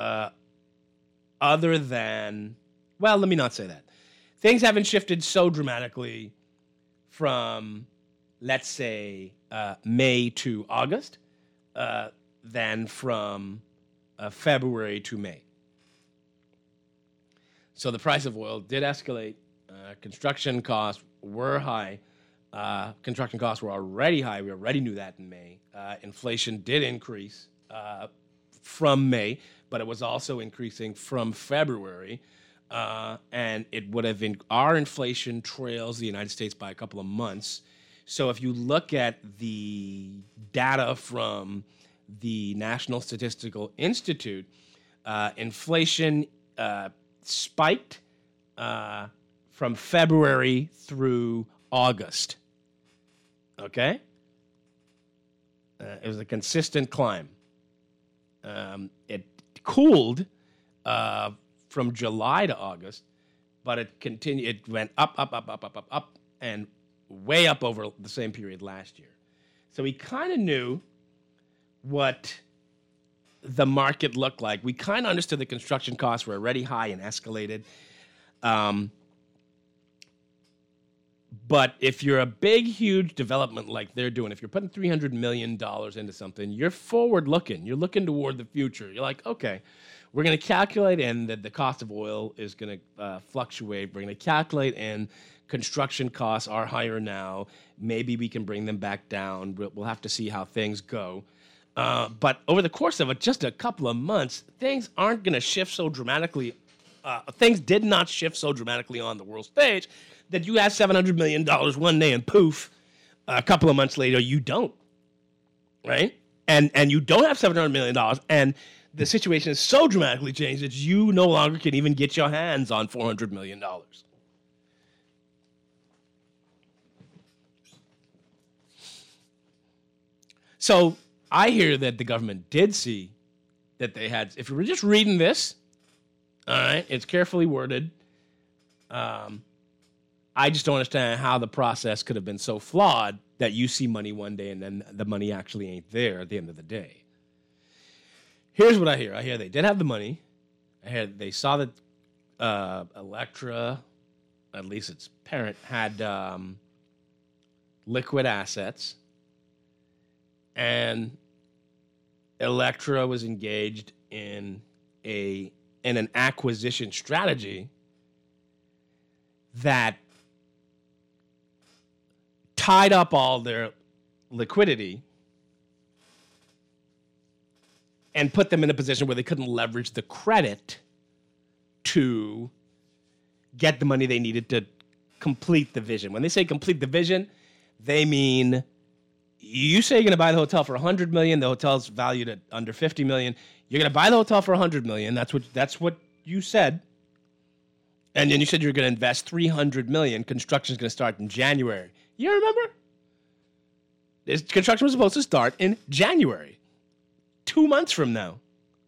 other than, well, let me not say that. Things haven't shifted so dramatically from, let's say, May to August than from February to May. So the price of oil did escalate. Construction costs were high. Construction costs were already high. We already knew that in May. Inflation did increase from May, but it was also increasing from February. And it would have been, our inflation trails the United States by a couple of months. So if you look at the data from the National Statistical Institute, inflation spiked from February through August. Okay? It was a consistent climb. It cooled from July to August, but it continued. It went up, and way up over the same period last year. So we kind of knew what the market looked like. We kind of understood the construction costs were already high and escalated. But if you're a big, huge development like they're doing, if you're putting $300 million into something, you're forward-looking. You're looking toward the future. You're like, okay, we're going to calculate in that the cost of oil is going to fluctuate. We're going to calculate in construction costs are higher now. Maybe we can bring them back down. We'll have to see how things go. But over the course of just a couple of months, things aren't going to shift so dramatically. Things did not shift so dramatically on the world stage that you have $700 million one day and poof, a couple of months later, you don't, right? And you don't have $700 million, and the situation is so dramatically changed that you no longer can even get your hands on $400 million. So I hear that the government did see that they had, if you were just reading this, all right, it's carefully worded. I just don't understand how the process could have been so flawed that you see money one day and then the money actually ain't there at the end of the day. Here's what I hear. I hear they did have the money. I hear they saw that Electra, at least its parent, had liquid assets. And Electra was engaged in an acquisition strategy that tied up all their liquidity and put them in a position where they couldn't leverage the credit to get the money they needed to complete the vision. When they say complete the vision, they mean you say you're going to buy the hotel for $100 million. The hotel's valued at under $50 million. You're going to buy the hotel for $100 million. That's what you said. And then you said you're going to invest $300 million. Construction's going to start in January. You remember? This construction was supposed to start in January, 2 months from now.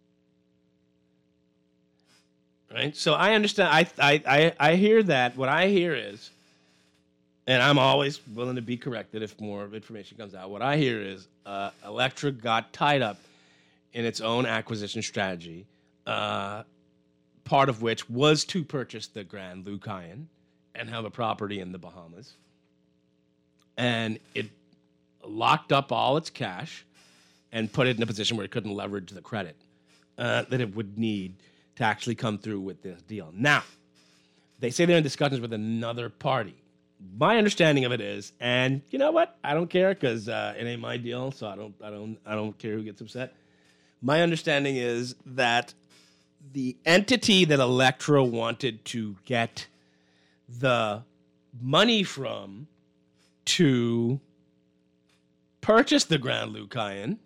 Right? So I understand. I hear that. What I hear is, and I'm always willing to be corrected if more information comes out. What I hear is Electra got tied up in its own acquisition strategy, part of which was to purchase the Grand Lucayan and have a property in the Bahamas. And it locked up all its cash and put it in a position where it couldn't leverage the credit that it would need to actually come through with this deal. Now, they say they're in discussions with another party. my understanding of it is, and you know what? I don't care because it ain't my deal, so I don't care who gets upset. My understanding is that the entity that Electra wanted to get the money from to purchase the Grand Lucayan,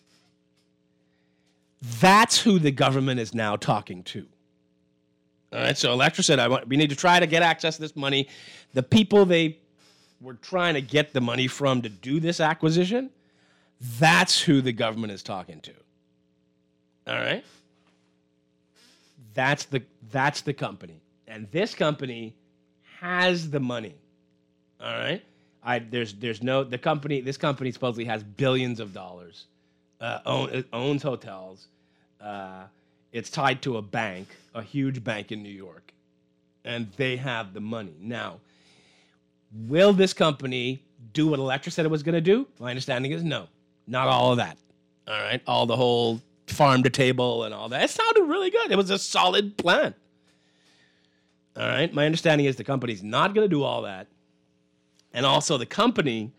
that's who the government is now talking to. All right, so Electra said, we need to try to get access to this money. The people they were trying to get the money from to do this acquisition, that's who the government is talking to. All right? That's the company. And this company has the money. All right? This company supposedly has billions of dollars, owns hotels. It's tied to a bank, a huge bank in New York, and they have the money. Now, will this company do what Electra said it was going to do? My understanding is no, not all of that. All right, all the whole farm to table and all that. It sounded really good. It was a solid plan. All right, my understanding is the company's not going to do all that, and also the company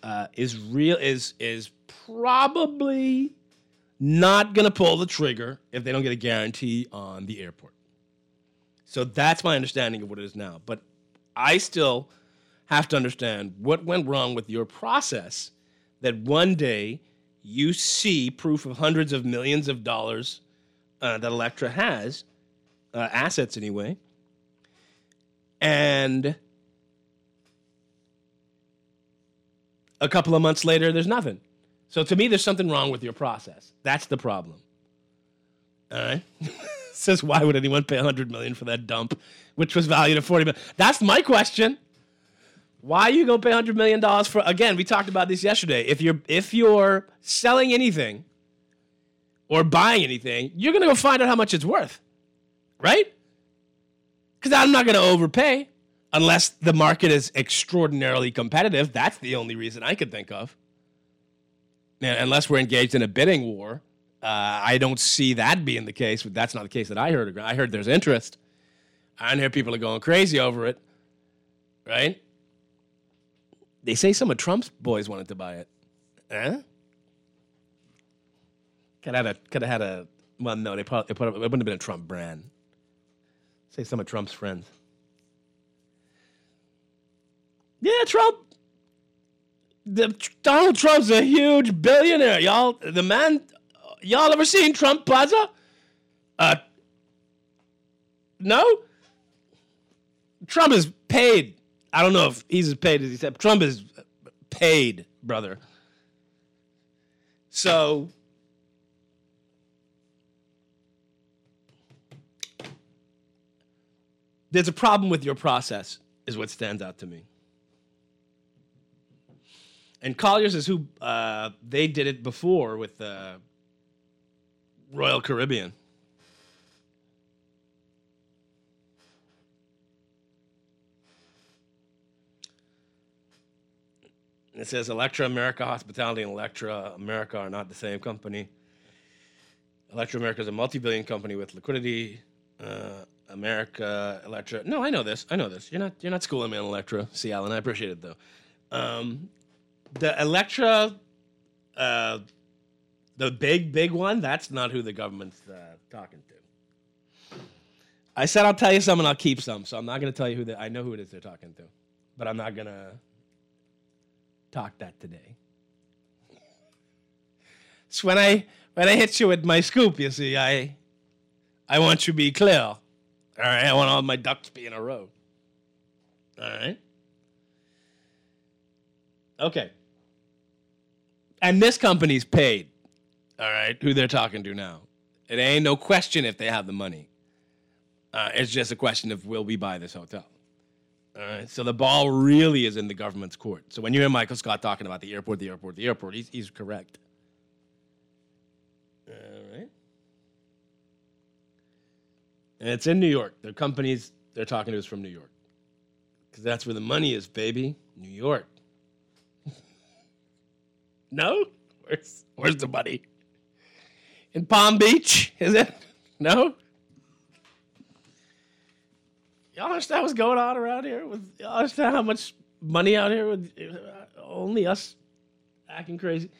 is probably not going to pull the trigger if they don't get a guarantee on the airport. So that's my understanding of what it is now. But I still have to understand what went wrong with your process that one day you see proof of hundreds of millions of dollars that Electra has, assets anyway, and a couple of months later, there's nothing. So to me, there's something wrong with your process. That's the problem. All right? Says, why would anyone pay $100 million for that dump, which was valued at $40 million? That's my question. Why are you going to pay $100 million for, again, we talked about this yesterday. If you're selling anything or buying anything, you're going to go find out how much it's worth, right? Because I'm not going to overpay unless the market is extraordinarily competitive. That's the only reason I could think of. Unless we're engaged in a bidding war, I don't see that being the case. But that's not the case that I heard. I heard there's interest. I hear people are going crazy over it, right? They say some of Trump's boys wanted to buy it. Huh? Could have had a. Well, no, it wouldn't have been a Trump brand. Say some of Trump's friends. Yeah, Trump. Donald Trump's a huge billionaire, y'all. The man, y'all ever seen Trump Plaza? No? Trump is paid. I don't know if he's as paid as he said. Trump is paid, brother. So, there's a problem with your process, is what stands out to me. And Colliers is who they did it before with Royal Caribbean. It says Electra America Hospitality and Electra America are not the same company. Electra America is a multi-billion company with liquidity. America Electra. No, I know this. You're not schooling me on Electra, C. Allen. I appreciate it though. The Electra, the big one, that's not who the government's talking to. I said I'll tell you some and I'll keep some, so I'm not going to tell you I know who it is they're talking to, but I'm not going to talk that today. So when I hit you with my scoop, you see, I want you to be clear. All right, I want all my ducks to be in a row. All right. Okay. And this company's paid, all right, who they're talking to now. It ain't no question if they have the money. It's just a question of will we buy this hotel. All right, so the ball really is in the government's court. So when you hear Michael Scott talking about the airport, he's correct. All right. And it's in New York. The companies they're talking to is from New York. Because that's where the money is, baby. New York. No? Where's the money? In Palm Beach, is it? No? Y'all understand what's going on around here? Y'all understand how much money out here with only us acting crazy?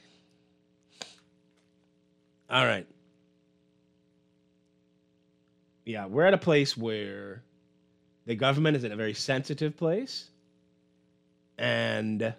All right. Yeah, we're at a place where the government is in a very sensitive place. And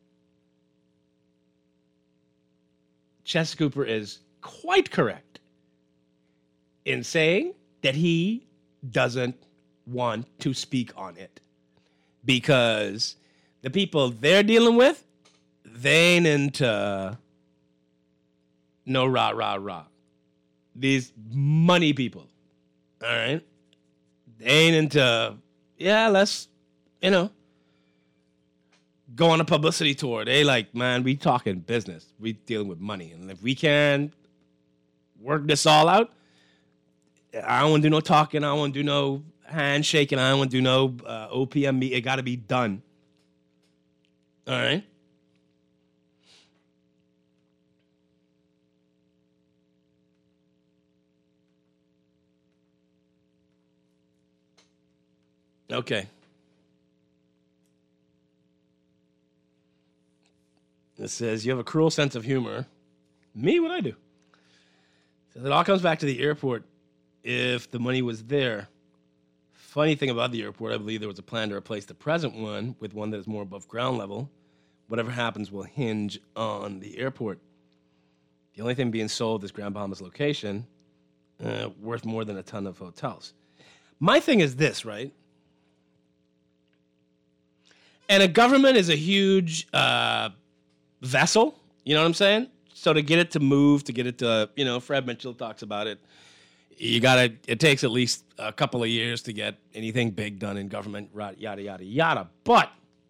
Chester Cooper is quite correct in saying that he doesn't want to speak on it because the people they're dealing with, they ain't into no rah, rah, rah. These money people, all right? They ain't into, yeah, let's, go on a publicity tour. They like, man, we talking business. We dealing with money. And if we can work this all out, I don't want to do no talking. I don't want to do no handshaking. I don't want to do no OPM meet. It got to be done. All right? Okay. It says, you have a cruel sense of humor. Me? What'd I do? It says, it all comes back to the airport if the money was there. Funny thing about the airport, I believe there was a plan to replace the present one with one that is more above ground level. Whatever happens will hinge on the airport. The only thing being sold is Grand Bahamas location, worth more than a ton of hotels. My thing is this, right? And a government is a huge vessel, you know what I'm saying? So to get it to move, to get it to, Fred Mitchell talks about it, it takes at least a couple of years to get anything big done in government, yada, yada, yada. But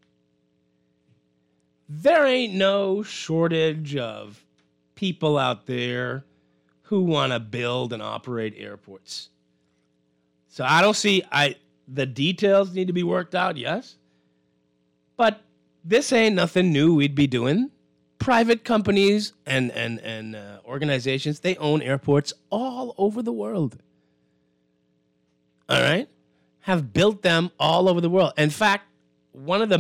there ain't no shortage of people out there who want to build and operate airports. So I don't see, the details need to be worked out, yes. But this ain't nothing new we'd be doing. Private companies and organizations, they own airports all over the world. All right? Have built them all over the world. In fact, one of the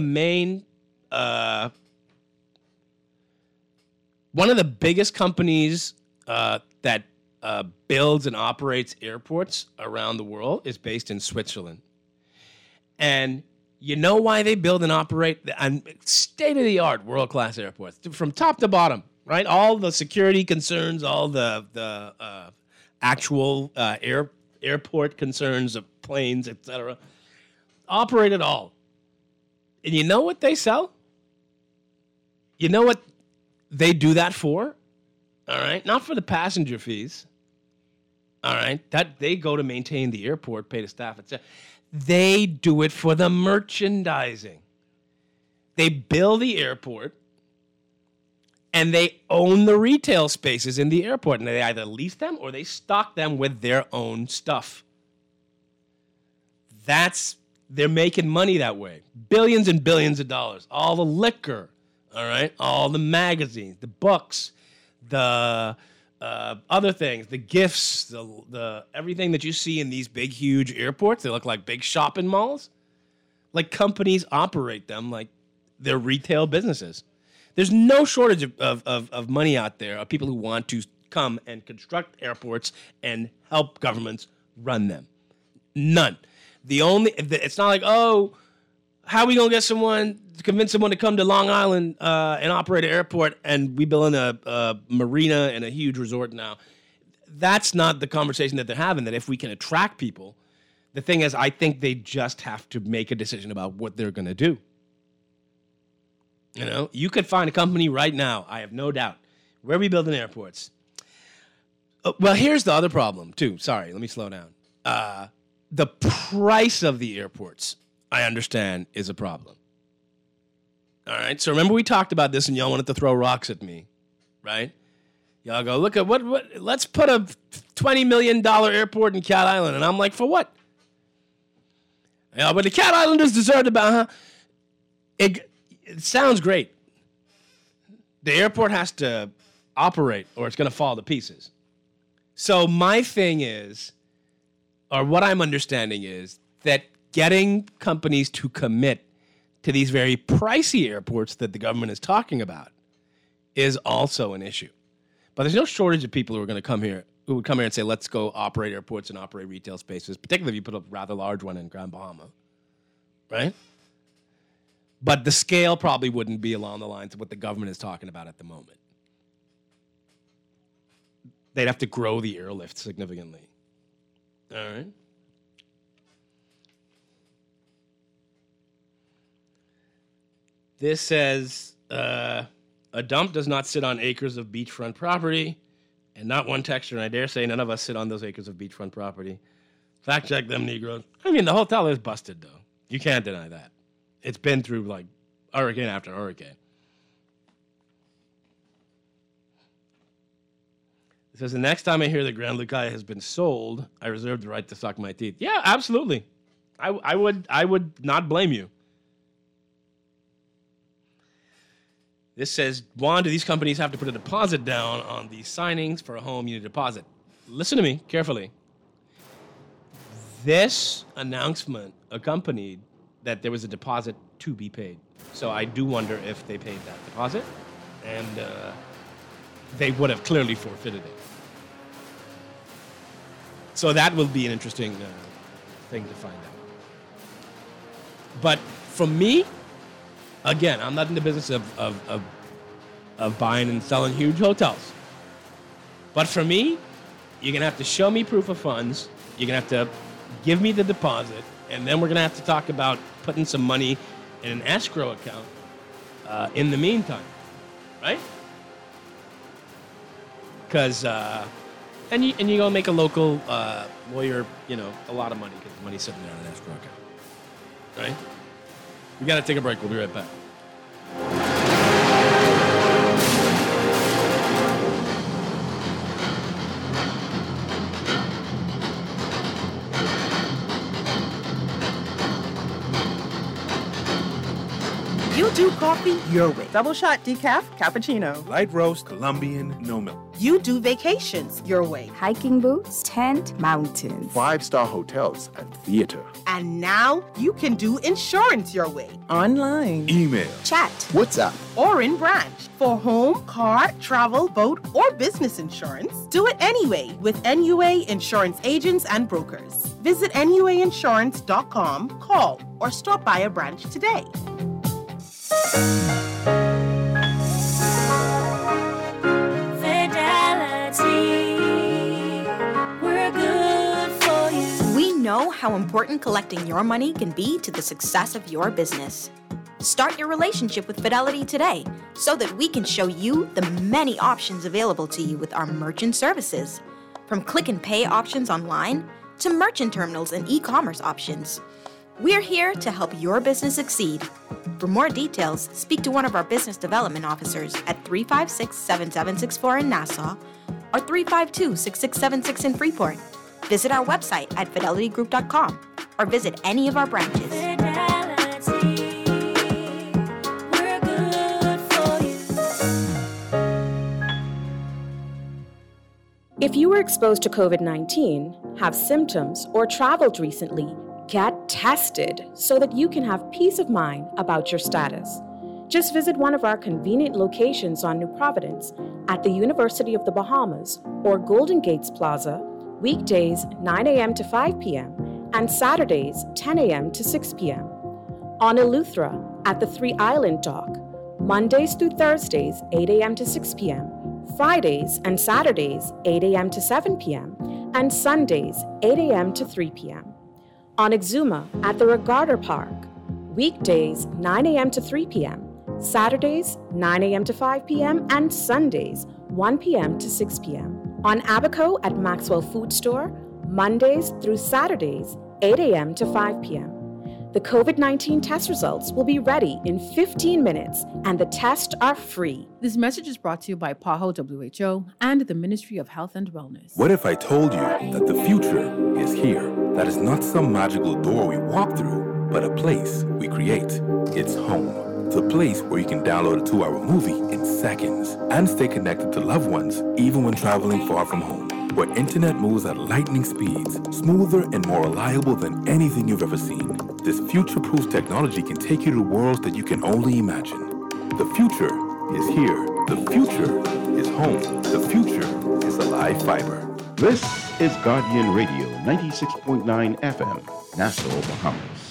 biggest companies that builds and operates airports around the world is based in Switzerland. And you know why they build and operate state-of-the-art, world-class airports from top to bottom, right? All the security concerns, all the actual airport concerns of planes, etc. Operate it all. And you know what they sell? You know what they do that for? All right? Not for the passenger fees. All right? That they go to maintain the airport, pay the staff, etc. They do it for the merchandising. They build the airport and they own the retail spaces in the airport. And they either lease them or they stock them with their own stuff. They're making money that way. Billions and billions of dollars. All the liquor, all right? All the magazines, the books, the other things, the gifts, the everything that you see in these big, huge airports, they look like big shopping malls. Like companies operate them like they're retail businesses. There's no shortage of money out there of people who want to come and construct airports and help governments run them. None. It's not like, oh, how are we going to convince someone to come to Long Island and operate an airport and we build a marina and a huge resort now? That's not the conversation that they're having, that if we can attract people, the thing is, I think they just have to make a decision about what they're going to do. You could find a company right now, I have no doubt, where we building airports. Well, here's the other problem, too. Sorry, let me slow down. The price of the airports, I understand, is a problem. All right? So remember we talked about this and y'all wanted to throw rocks at me, right? Y'all go, look at what let's put a $20 million airport in Cat Island. And I'm like, for what? Yeah, but the Cat Islanders deserve to it sounds great. The airport has to operate or it's going to fall to pieces. So my thing is, or what I'm understanding is, that getting companies to commit to these very pricey airports that the government is talking about is also an issue. But there's no shortage of people who are going to come here, who would come here and say, let's go operate airports and operate retail spaces, particularly if you put a rather large one in Grand Bahama, right? But the scale probably wouldn't be along the lines of what the government is talking about at the moment. They'd have to grow the airlift significantly. All right. This says, a dump does not sit on acres of beachfront property, and not one texter, and I dare say none of us sit on those acres of beachfront property. Fact check them, Negroes. I mean, the hotel is busted, though. You can't deny that. It's been through, like, hurricane after hurricane. It says, the next time I hear that Grand Lucaya has been sold, I reserve the right to suck my teeth. Yeah, absolutely. I would not blame you. This says, Juan, do these companies have to put a deposit down on these signings for a home you need a deposit? Listen to me carefully. This announcement accompanied that there was a deposit to be paid. So I do wonder if they paid that deposit, and they would have clearly forfeited it. So that will be an interesting thing to find out. But for me, again, I'm not in the business of buying and selling huge hotels. But for me, you're going to have to show me proof of funds. You're going to have to give me the deposit. And then we're going to have to talk about putting some money in an escrow account in the meantime. Right? Because, and you're going to make a local lawyer, a lot of money because the money's sitting there in an escrow account. Right? We got to take a break. We'll be right back. You do coffee your way. Double shot decaf, cappuccino. Light roast, Colombian, no milk. You do vacations your way. Hiking boots, tent, mountains. 5-star hotels and theater. And now you can do insurance your way. Online. Email. Chat. WhatsApp. Or in branch. For home, car, travel, boat, or business insurance, do it anyway with NUA Insurance Agents and Brokers. Visit NUAinsurance.com, call, or stop by a branch today. We're good for you. We know how important collecting your money can be to the success of your business. Start your relationship with Fidelity today so that we can show you the many options available to you with our merchant services. From click and pay options online to merchant terminals and e-commerce options. We're here to help your business succeed. For more details, speak to one of our business development officers at 356-7764 in Nassau or 352-6676 in Freeport. Visit our website at fidelitygroup.com or visit any of our branches. We're good for you. If you were exposed to COVID-19, have symptoms, or traveled recently, get tested so that you can have peace of mind about your status. Just visit one of our convenient locations on New Providence at the University of the Bahamas or Golden Gates Plaza, weekdays 9 a.m. to 5 p.m. and Saturdays 10 a.m. to 6 p.m. On Eleuthera at the Three Island Dock, Mondays through Thursdays 8 a.m. to 6 p.m., Fridays and Saturdays 8 a.m. to 7 p.m., and Sundays 8 a.m. to 3 p.m. On Exuma at the Regatta Park, weekdays 9 a.m. to 3 p.m., Saturdays 9 a.m. to 5 p.m., and Sundays 1 p.m. to 6 p.m. On Abaco at Maxwell Food Store, Mondays through Saturdays 8 a.m. to 5 p.m. The COVID-19 test results will be ready in 15 minutes, and the tests are free. This message is brought to you by PAHO WHO and the Ministry of Health and Wellness. What if I told you that the future is here? That is not some magical door we walk through, but a place we create. It's home. It's a place where you can download a 2-hour movie in seconds and stay connected to loved ones even when traveling far from home. where internet moves at lightning speeds, smoother and more reliable than anything you've ever seen. This future-proof technology can take you to worlds that you can only imagine. The future is here. The future is home. The future is Alive Fiber. This is Guardian Radio 96.9 FM, Nassau, Bahamas.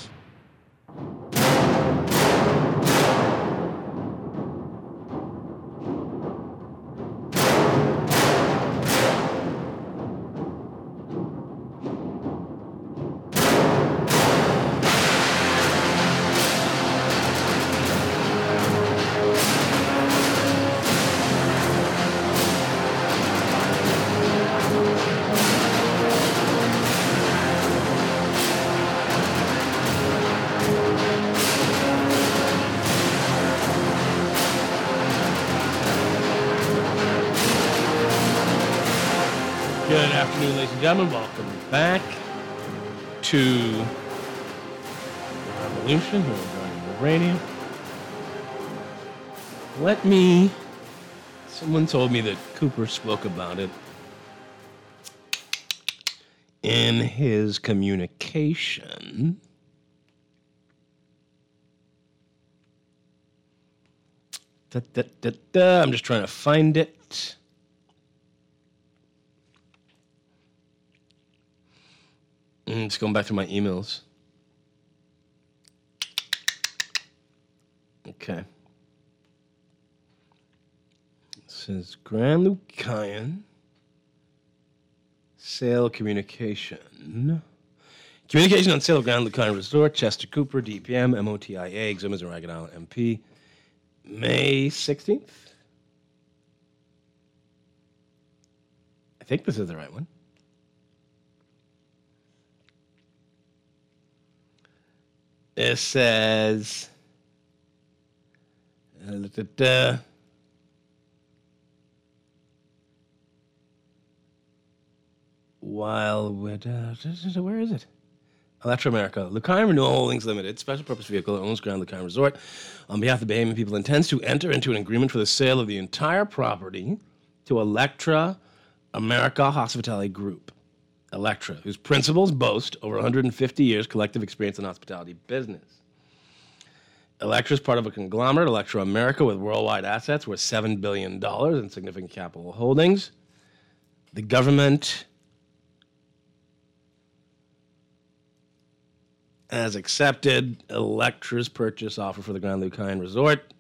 Good afternoon, ladies and gentlemen. Welcome back to the Revolution here on the radio. Someone told me that Cooper spoke about it in his communication. I'm just trying to find it. Just going back through my emails. Okay. It says Grand Lucayan sale communication. Communication on sale of Grand Lucayan Resort, Chester Cooper, DPM, MOTIA, Exhibits and Ragged Island MP, May 16th. I think this is the right one. It says, where is it? Electra America. Lucayan Renewal Holdings Limited, special purpose vehicle that owns Grand Lucayan Resort, on behalf of the Bahamian people, intends to enter into an agreement for the sale of the entire property to Electra America Hospitality Group. Electra, whose principals boast over 150 years collective experience in hospitality business. Electra is part of a conglomerate, Electra America, with worldwide assets worth $7 billion in significant capital holdings. The government has accepted Electra's purchase offer for the Grand Lucayan Resort.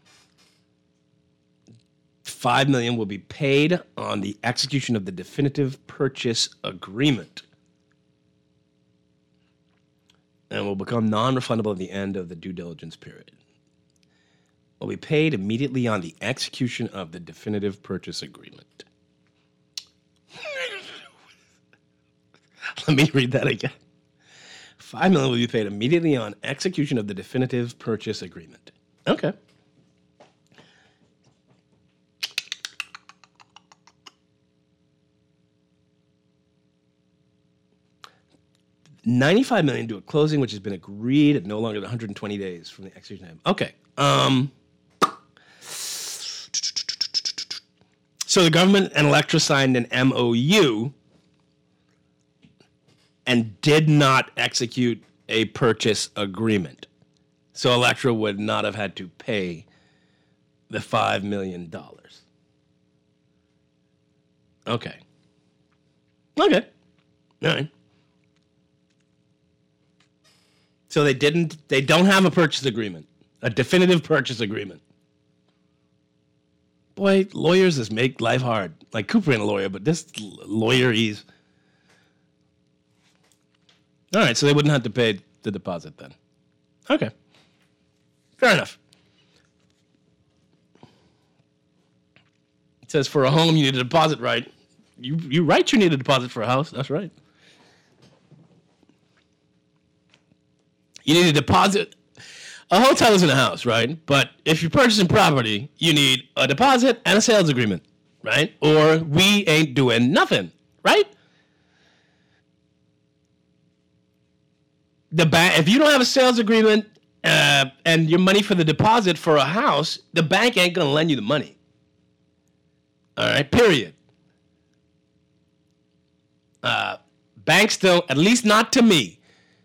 $5 million will be paid on the execution of the definitive purchase agreement and will become non-refundable at the end of the due diligence period. Will be paid immediately on the execution of the definitive purchase agreement. Let me read that again. $5 million will be paid immediately on execution of the definitive purchase agreement. Okay. $95 million to a closing, which has been agreed at no longer than 120 days from the execution time. Okay. So the government and Electra signed an MOU and did not execute a purchase agreement. So Electra would not have had to pay the $5 million. Okay. Okay. All right. So they don't have a purchase agreement, a definitive purchase agreement. Boy, lawyers make life hard. Like Cooper ain't a lawyer, but this lawyer, he's... All right, so they wouldn't have to pay the deposit then. Okay. Fair enough. It says for a home, you need a deposit right. You right you need a deposit for a house. That's right. You need a deposit. A hotel isn't a house, right? But if you're purchasing property, you need a deposit and a sales agreement, right? Or we ain't doing nothing, right? If you don't have a sales agreement and your money for the deposit for a house, the bank ain't going to lend you the money. All right, period. Banks don't, at least not to me.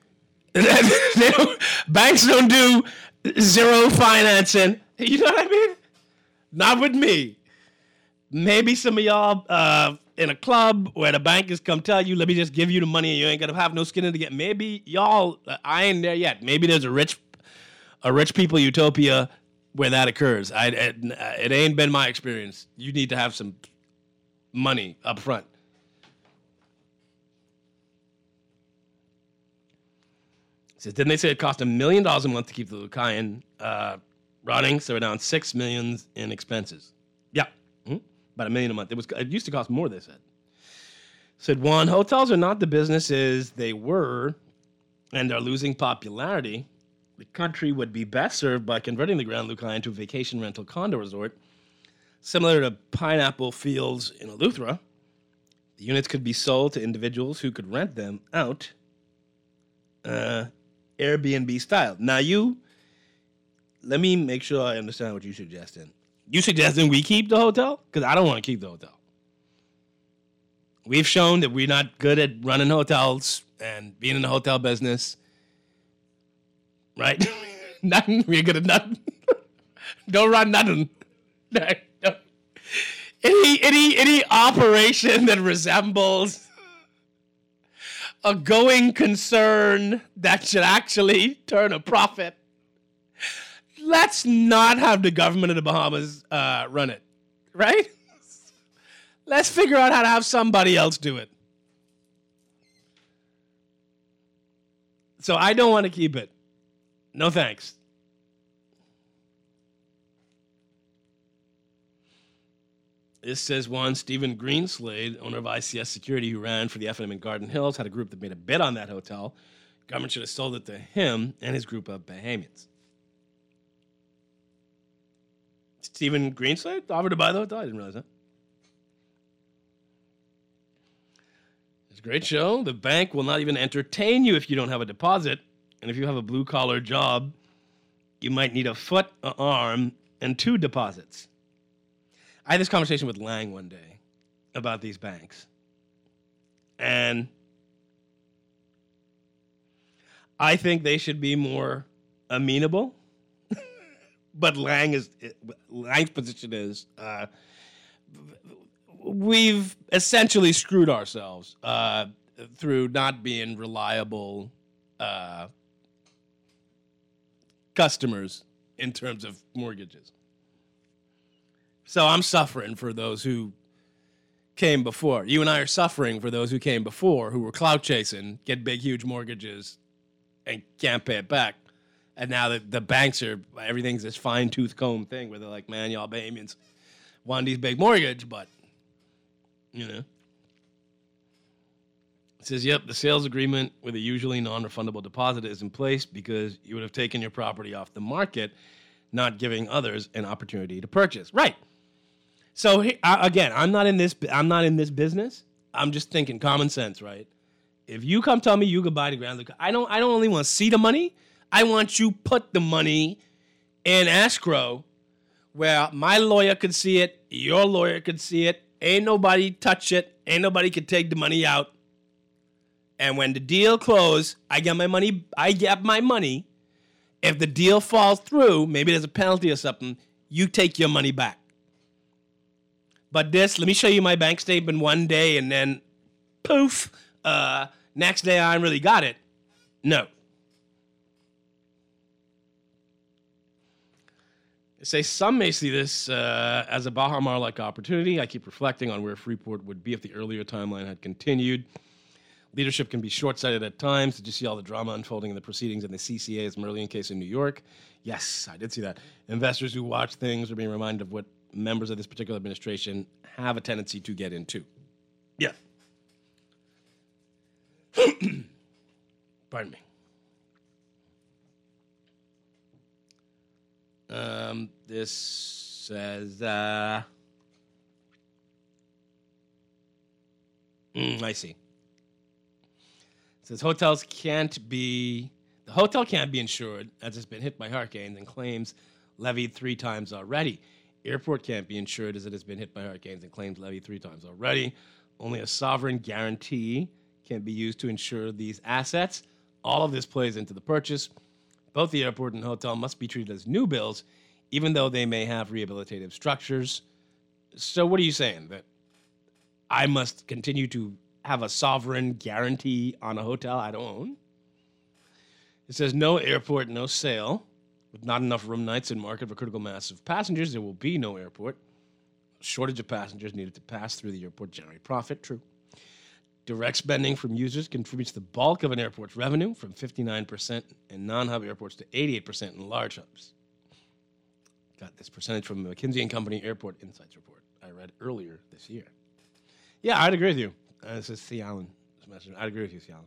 Banks don't do zero financing. You know what I mean? Not with me. Maybe some of y'all in a club where the bankers come tell you, let me just give you the money and you ain't gonna have no skin in the game. Maybe y'all, I ain't there yet. Maybe there's a rich people utopia where that occurs. It ain't been my experience. You need to have some money up front. So didn't they say it cost $1 million a month to keep the Lucayan running? So we're down $6 million in expenses. Yeah, about $1 million a month. It used to cost more. They said one, hotels are not the businesses they were, and are losing popularity. The country would be best served by converting the Grand Lucayan to a vacation rental condo resort, similar to Pineapple Fields in Eleuthera. The units could be sold to individuals who could rent them out. Airbnb style. Now let me make sure I understand what you're suggesting. You suggesting we keep the hotel? Because I don't want to keep the hotel. We've shown that we're not good at running hotels and being in the hotel business. Right? Nothing. We're good at nothing. Don't run nothing. Any operation that resembles a going concern that should actually turn a profit. Let's not have the government of the Bahamas run it, right? Let's figure out how to have somebody else do it. So I don't want to keep it. No thanks. This says one, Stephen Greenslade, owner of ICS Security, who ran for the FNM in Garden Hills, had a group that made a bid on that hotel. Government should have sold it to him and his group of Bahamians. Stephen Greenslade offered to buy the hotel? I didn't realize that. It's a great show. The bank will not even entertain you if you don't have a deposit. And if you have a blue-collar job, you might need a foot, an arm, and 2 deposits. I had this conversation with Lang one day about these banks. And I think they should be more amenable. But Lang's position is we've essentially screwed ourselves through not being reliable customers in terms of mortgages. So I'm suffering for those who came before. You and I are suffering for those who came before, who were clout chasing, get big, huge mortgages, and can't pay it back. And now the banks are, everything's this fine-tooth comb thing where they're like, man, y'all Bahamians want these big mortgage, but, you know. It says, yep, the sales agreement with a usually non-refundable deposit is in place because you would have taken your property off the market, not giving others an opportunity to purchase. Right. So again, I'm not in this business. I'm just thinking common sense, right? If you come tell me you could buy the Grand Lucayan, I don't only want to see the money. I want you put the money in escrow where my lawyer could see it, your lawyer could see it, ain't nobody touch it, ain't nobody could take the money out. And when the deal closes, I get my money. If the deal falls through, maybe there's a penalty or something, you take your money back. But this, let me show you my bank statement one day and then poof, next day I really got it. No. They say some may see this as a Baha Mar-like opportunity. I keep reflecting on where Freeport would be if the earlier timeline had continued. Leadership can be short-sighted at times. Did you see all the drama unfolding in the proceedings in the CCA's Merlion case in New York? Yes, I did see that. Investors who watch things are being reminded of what members of this particular administration have a tendency to get into. Yeah. Pardon me. This says, I see. It says the hotel can't be insured as it's been hit by hurricanes and claims levied 3 times already. Airport can't be insured as it has been hit by hurricanes and claims levied 3 times already. Only a sovereign guarantee can be used to insure these assets. All of this plays into the purchase. Both the airport and hotel must be treated as new builds, even though they may have rehabilitative structures. So what are you saying? That I must continue to have a sovereign guarantee on a hotel I don't own? It says no airport, no sale. With not enough room nights in market for critical mass of passengers, there will be no airport. A shortage of passengers needed to pass through the airport generate profit. True. Direct spending from users contributes the bulk of an airport's revenue, from 59% in non-hub airports to 88% in large hubs. Got this percentage from the McKinsey & Company Airport Insights report I read earlier this year. Yeah, I'd agree with you. This is Thea Allen. I'd agree with you, Thea Allen.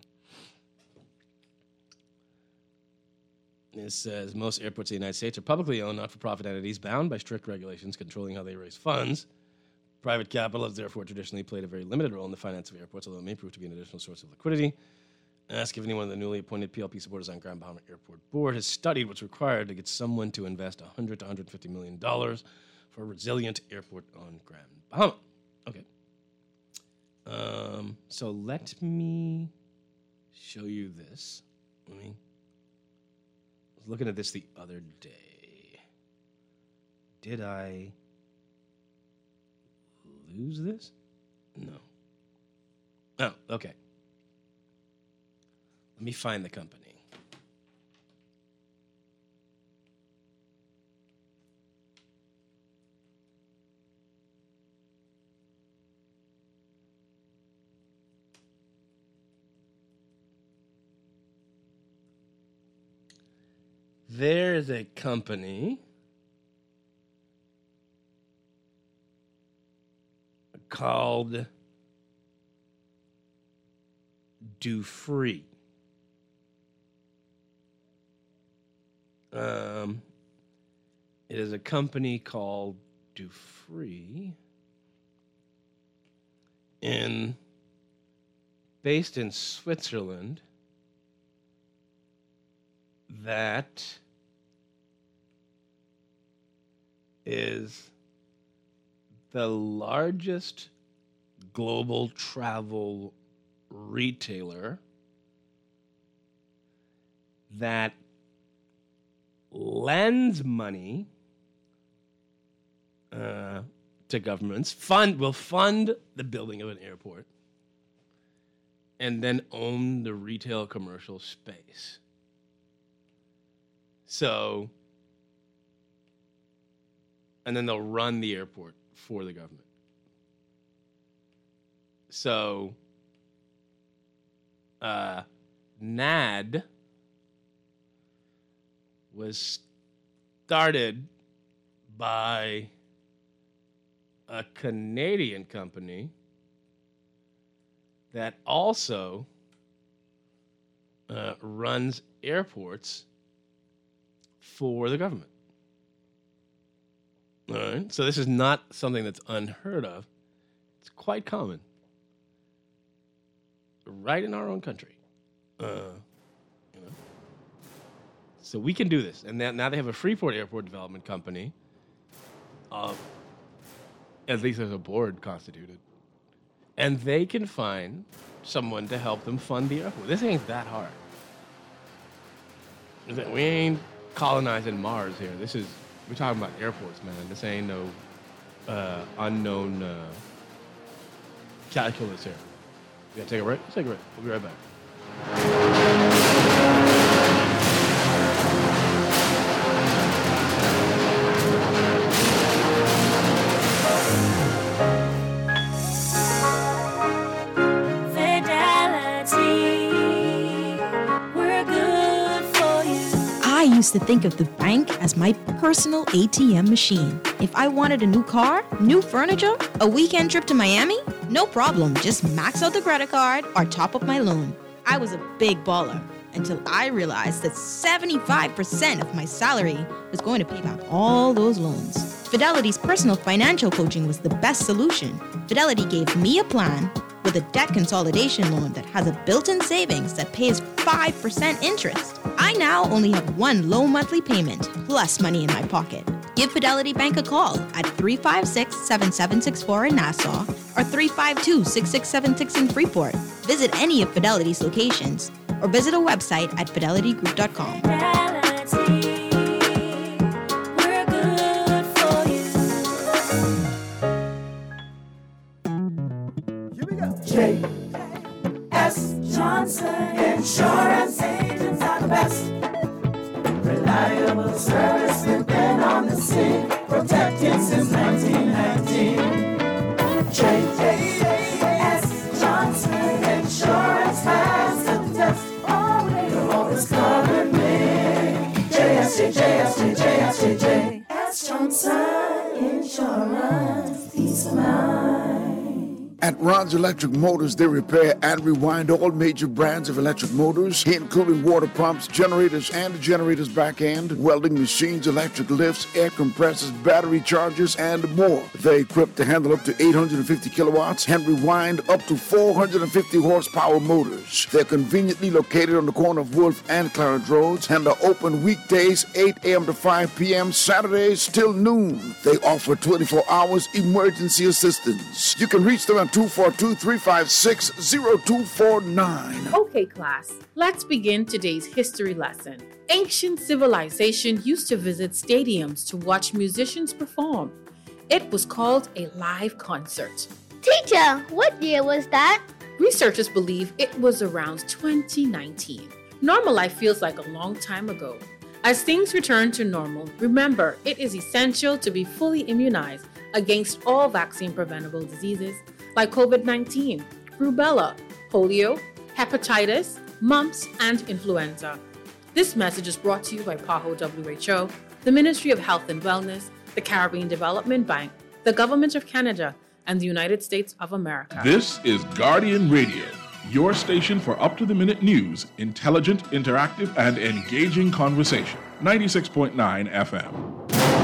It says most airports in the United States are publicly owned, not-for-profit entities bound by strict regulations controlling how they raise funds. Private capital has therefore traditionally played a very limited role in the finance of airports, although it may prove to be an additional source of liquidity. Ask if anyone of the newly appointed PLP supporters on Grand Bahama Airport Board has studied what's required to get someone to invest $100 to $150 million for a resilient airport on Grand Bahama. Okay. So let me show you this. I was looking at this the other day. Did I lose this? No. Oh, okay. Let me find the company. There's a company called Dufry. It is a company called Dufry, based in Switzerland, that is the largest global travel retailer that lends money to governments, will fund the building of an airport, and then own the retail commercial space. So, and then they'll run the airport for the government. So, NAD was started by a Canadian company that also runs airports for the government. All right, so this is not something that's unheard of. It's quite common, right in our own country. So we can do this, and now they have a Freeport Airport Development Company. At least there's a board constituted, and they can find someone to help them fund the airport. This ain't that hard. We ain't colonizing Mars here. We're talking about airports, man. This ain't no unknown calculus here. You gotta take a break? Let's take a break. We'll be right back. I used to think of the bank as my personal ATM machine. If I wanted a new car, new furniture, a weekend trip to Miami, no problem. Just max out the credit card or top up my loan. I was a big baller until I realized that 75% of my salary was going to pay back all those loans. Fidelity's personal financial coaching was the best solution. Fidelity gave me a plan with a debt consolidation loan that has a built-in savings that pays 5% interest. I now only have one low monthly payment plus money in my pocket. Give Fidelity Bank a call at 356-7764 in Nassau or 352-6676 in Freeport. Visit any of Fidelity's locations or visit a website at fidelitygroup.com. J.S. Johnson Insurance Agents are the best. Reliable service, we've been on the scene, protected since 1919. J.S. Johnson Insurance has the test. You'll always cover me. J.S. Johnson Insurance, peace of mind. At Ron's Electric Motors, they repair and rewind all major brands of electric motors, including water pumps, generators and the generator's back end, welding machines, electric lifts, air compressors, battery chargers, and more. They're equipped to handle up to 850 kilowatts and rewind up to 450 horsepower motors. They're conveniently located on the corner of Wolf and Clarence Roads and are open weekdays 8 a.m. to 5 p.m., Saturdays till noon. They offer 24 hours emergency assistance. You can reach them at 242-356-0249. Okay, class, let's begin today's history lesson. Ancient civilization used to visit stadiums to watch musicians perform. It was called a live concert. Teacher, what year was that? Researchers believe it was around 2019. Normal life feels like a long time ago. As things return to normal, remember it is essential to be fully immunized against all vaccine-preventable diseases like COVID-19, rubella, polio, hepatitis, mumps, and influenza. This message is brought to you by PAHO WHO, the Ministry of Health and Wellness, the Caribbean Development Bank, the Government of Canada, and the United States of America. This is Guardian Radio, your station for up-to-the-minute news, intelligent, interactive, and engaging conversation. 96.9 FM.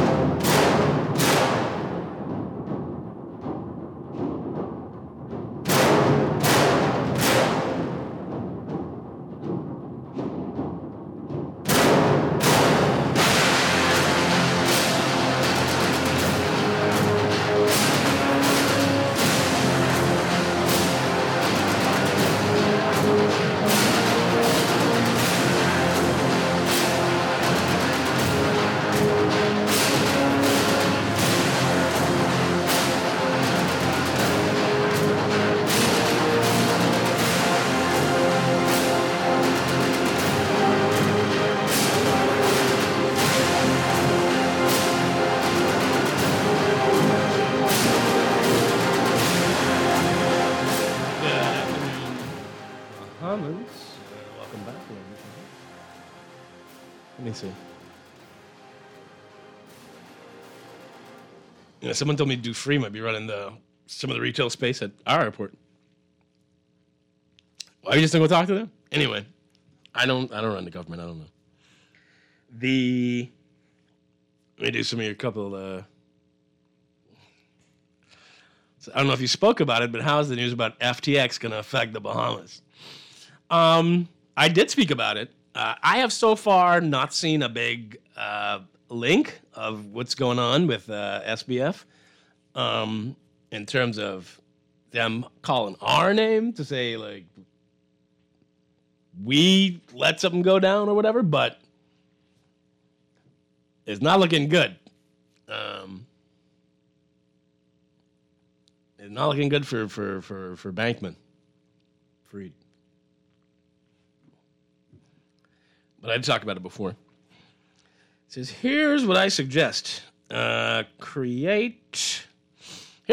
Welcome back. Let me see. You know, someone told me Dufree might be running some of the retail space at our airport. Why you just don't go talk to them? Anyway, I don't run the government. I don't know. Let me do some of your couple. So I don't know if you spoke about it, but how is the news about FTX going to affect the Bahamas? I did speak about it. I have so far not seen a big link of what's going on with SBF in terms of them calling our name to say, like, we let something go down or whatever, but it's not looking good. It's not looking good for Bankman Fried. But I did talk about it before. It says, here's what I suggest. Create an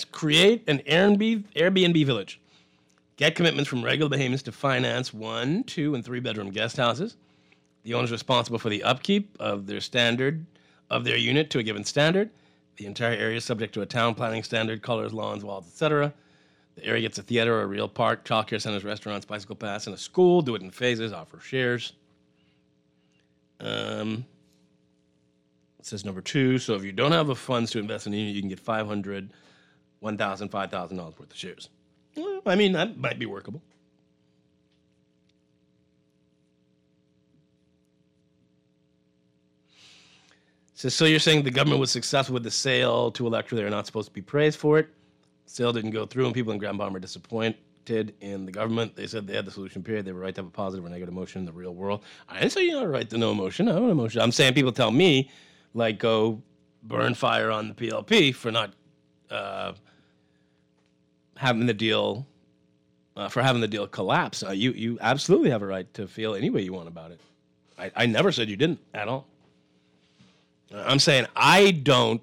Airbnb village. Get commitments from regular Bahamians to finance 1, 2, and 3-bedroom guest houses. The owner is responsible for the upkeep of their unit to a given standard. The entire area is subject to a town planning standard, colors, lawns, walls, etc. The area gets a theater or a real park, childcare centers, restaurants, bicycle paths, and a school. Do it in phases, offer shares. It says number 2, so if you don't have the funds to invest in a unit, you can get $500, $1,000, $5,000 worth of shares. Well, I mean, that might be workable. So you're saying the government was successful with the sale to Electra. They were not supposed to be praised for it. Sale didn't go through, and people in Grand Bahama are disappointed in the government. They said they had the solution period. They were right to have a positive or negative emotion in the real world. I didn't say you have a right to no emotion. No emotion. I'm saying people tell me, like, go burn fire on the PLP for not having the deal collapse. You absolutely have a right to feel any way you want about it. I never said you didn't at all. I'm saying I don't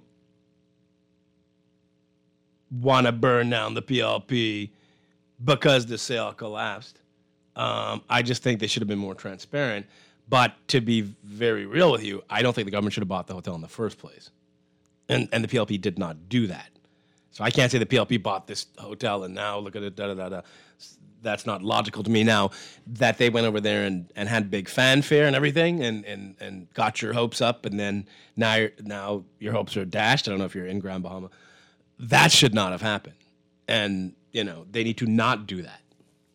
want to burn down the PLP because the sale collapsed. I just think they should have been more transparent. But to be very real with you, I don't think the government should have bought the hotel in the first place. And the PLP did not do that. So I can't say the PLP bought this hotel and now look at it, da-da-da-da. That's not logical to me now. That they went over there and had big fanfare and everything and got your hopes up, and then now your hopes are dashed. I don't know if you're in Grand Bahama. That should not have happened. And, they need to not do that.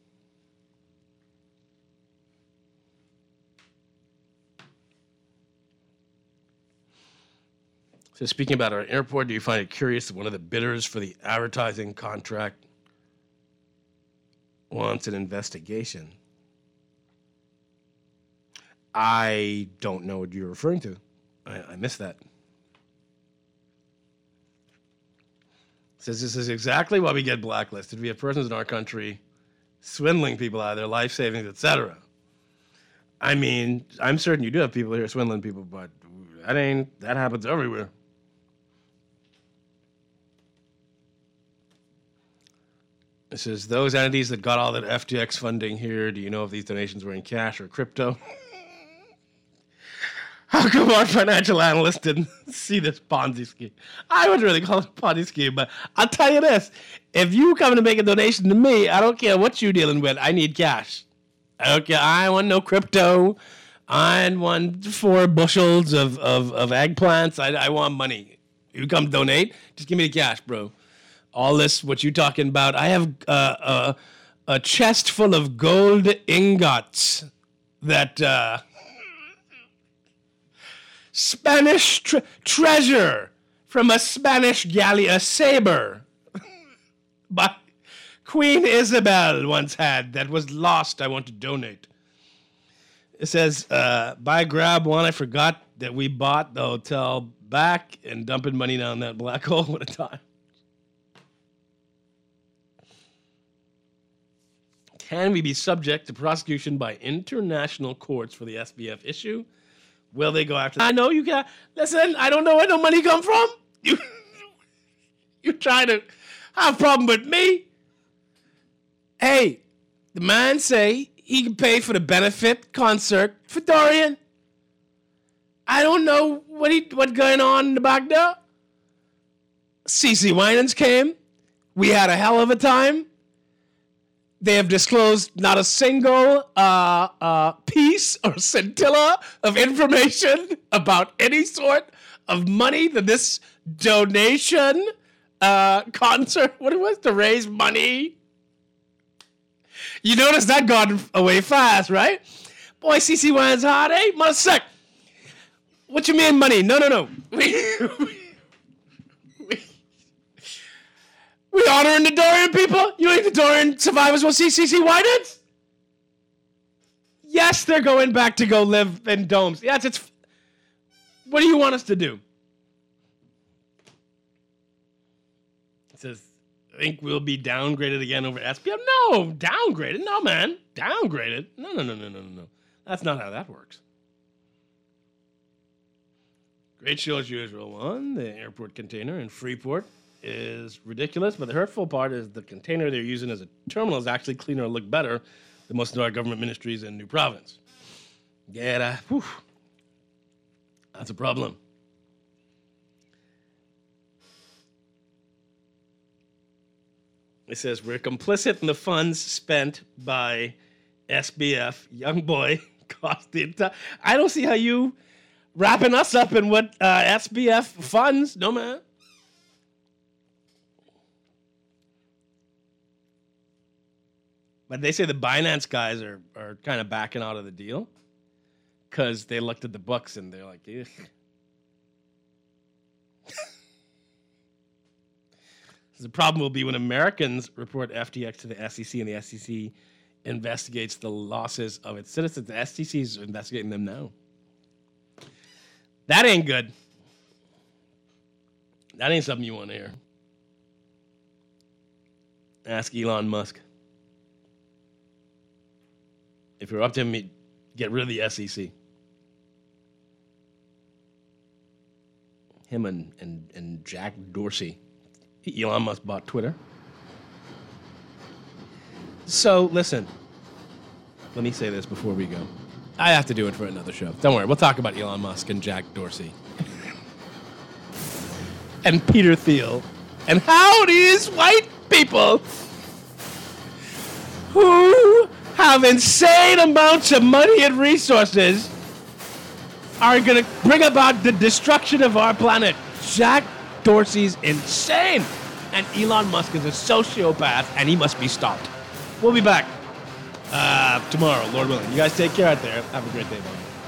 So speaking about our airport, do you find it curious that one of the bidders for the advertising contract wants an investigation? I don't know what you're referring to. I missed that. It says this is exactly why we get blacklisted. We have persons in our country swindling people out of their life savings, etc. I mean, I'm certain you do have people here swindling people, but that happens everywhere. It says, those entities that got all that FTX funding here, do you know if these donations were in cash or crypto? How come our financial analysts didn't see this Ponzi scheme? I wouldn't really call it a Ponzi scheme, but I'll tell you this. If you come to make a donation to me, I don't care what you're dealing with. I need cash. I don't care. I want no crypto. I want 4 bushels of eggplants. I want money. You come donate, just give me the cash, bro. All this, what you talking about? I have a chest full of gold ingots that Spanish treasure from a Spanish galleon, saber, but Queen Isabel once had that was lost. I want to donate. It says, by grab one, I forgot that we bought the hotel back and dumping money down that black hole at a time. Can we be subject to prosecution by international courts for the SBF issue? Will they go after? I know you can. Listen, I don't know where no money come from. You trying to have a problem with me? Hey, the man say he can pay for the benefit concert for Dorian. I don't know what going on in the back there. CeCe Winans came. We had a hell of a time. They have disclosed not a single piece or scintilla of information about any sort of money that this donation concert, what it was, to raise money. You notice that got away fast, right? Boy, CeCe Winans hot, eh? Mother sec. What you mean money? No. We honoring the Dorian people? You think the Dorian survivors will see CeCe Winans? Yes, they're going back to go live in domes. Yes, it's... What do you want us to do? It says, I think we'll be downgraded again over SPF. No, downgraded? No, man. Downgraded? No. That's not how that works. Great show as usual. One, the airport container in Freeport is ridiculous, but the hurtful part is the container they're using as a terminal is actually cleaner and look better than most of our government ministries in New Province. Yeah, that's a problem. It says, we're complicit in the funds spent by SBF. Young boy cost the entire... I don't see how you wrapping us up in what SBF funds. No, man. But they say the Binance guys are kind of backing out of the deal because they looked at the books and they're like, ugh. The problem will be when Americans report FTX to the SEC and the SEC investigates the losses of its citizens. The SEC is investigating them now. That ain't good. That ain't something you want to hear. Ask Elon Musk. If you're up to him, get rid of the SEC. Him and Jack Dorsey. Elon Musk bought Twitter. So, listen. Let me say this before we go. I have to do it for another show. Don't worry. We'll talk about Elon Musk and Jack Dorsey. And Peter Thiel. And how these white people who have insane amounts of money and resources are going to bring about the destruction of our planet. Jack Dorsey's insane. And Elon Musk is a sociopath, and he must be stopped. We'll be back tomorrow, Lord willing. You guys take care out there. Have a great day, bye.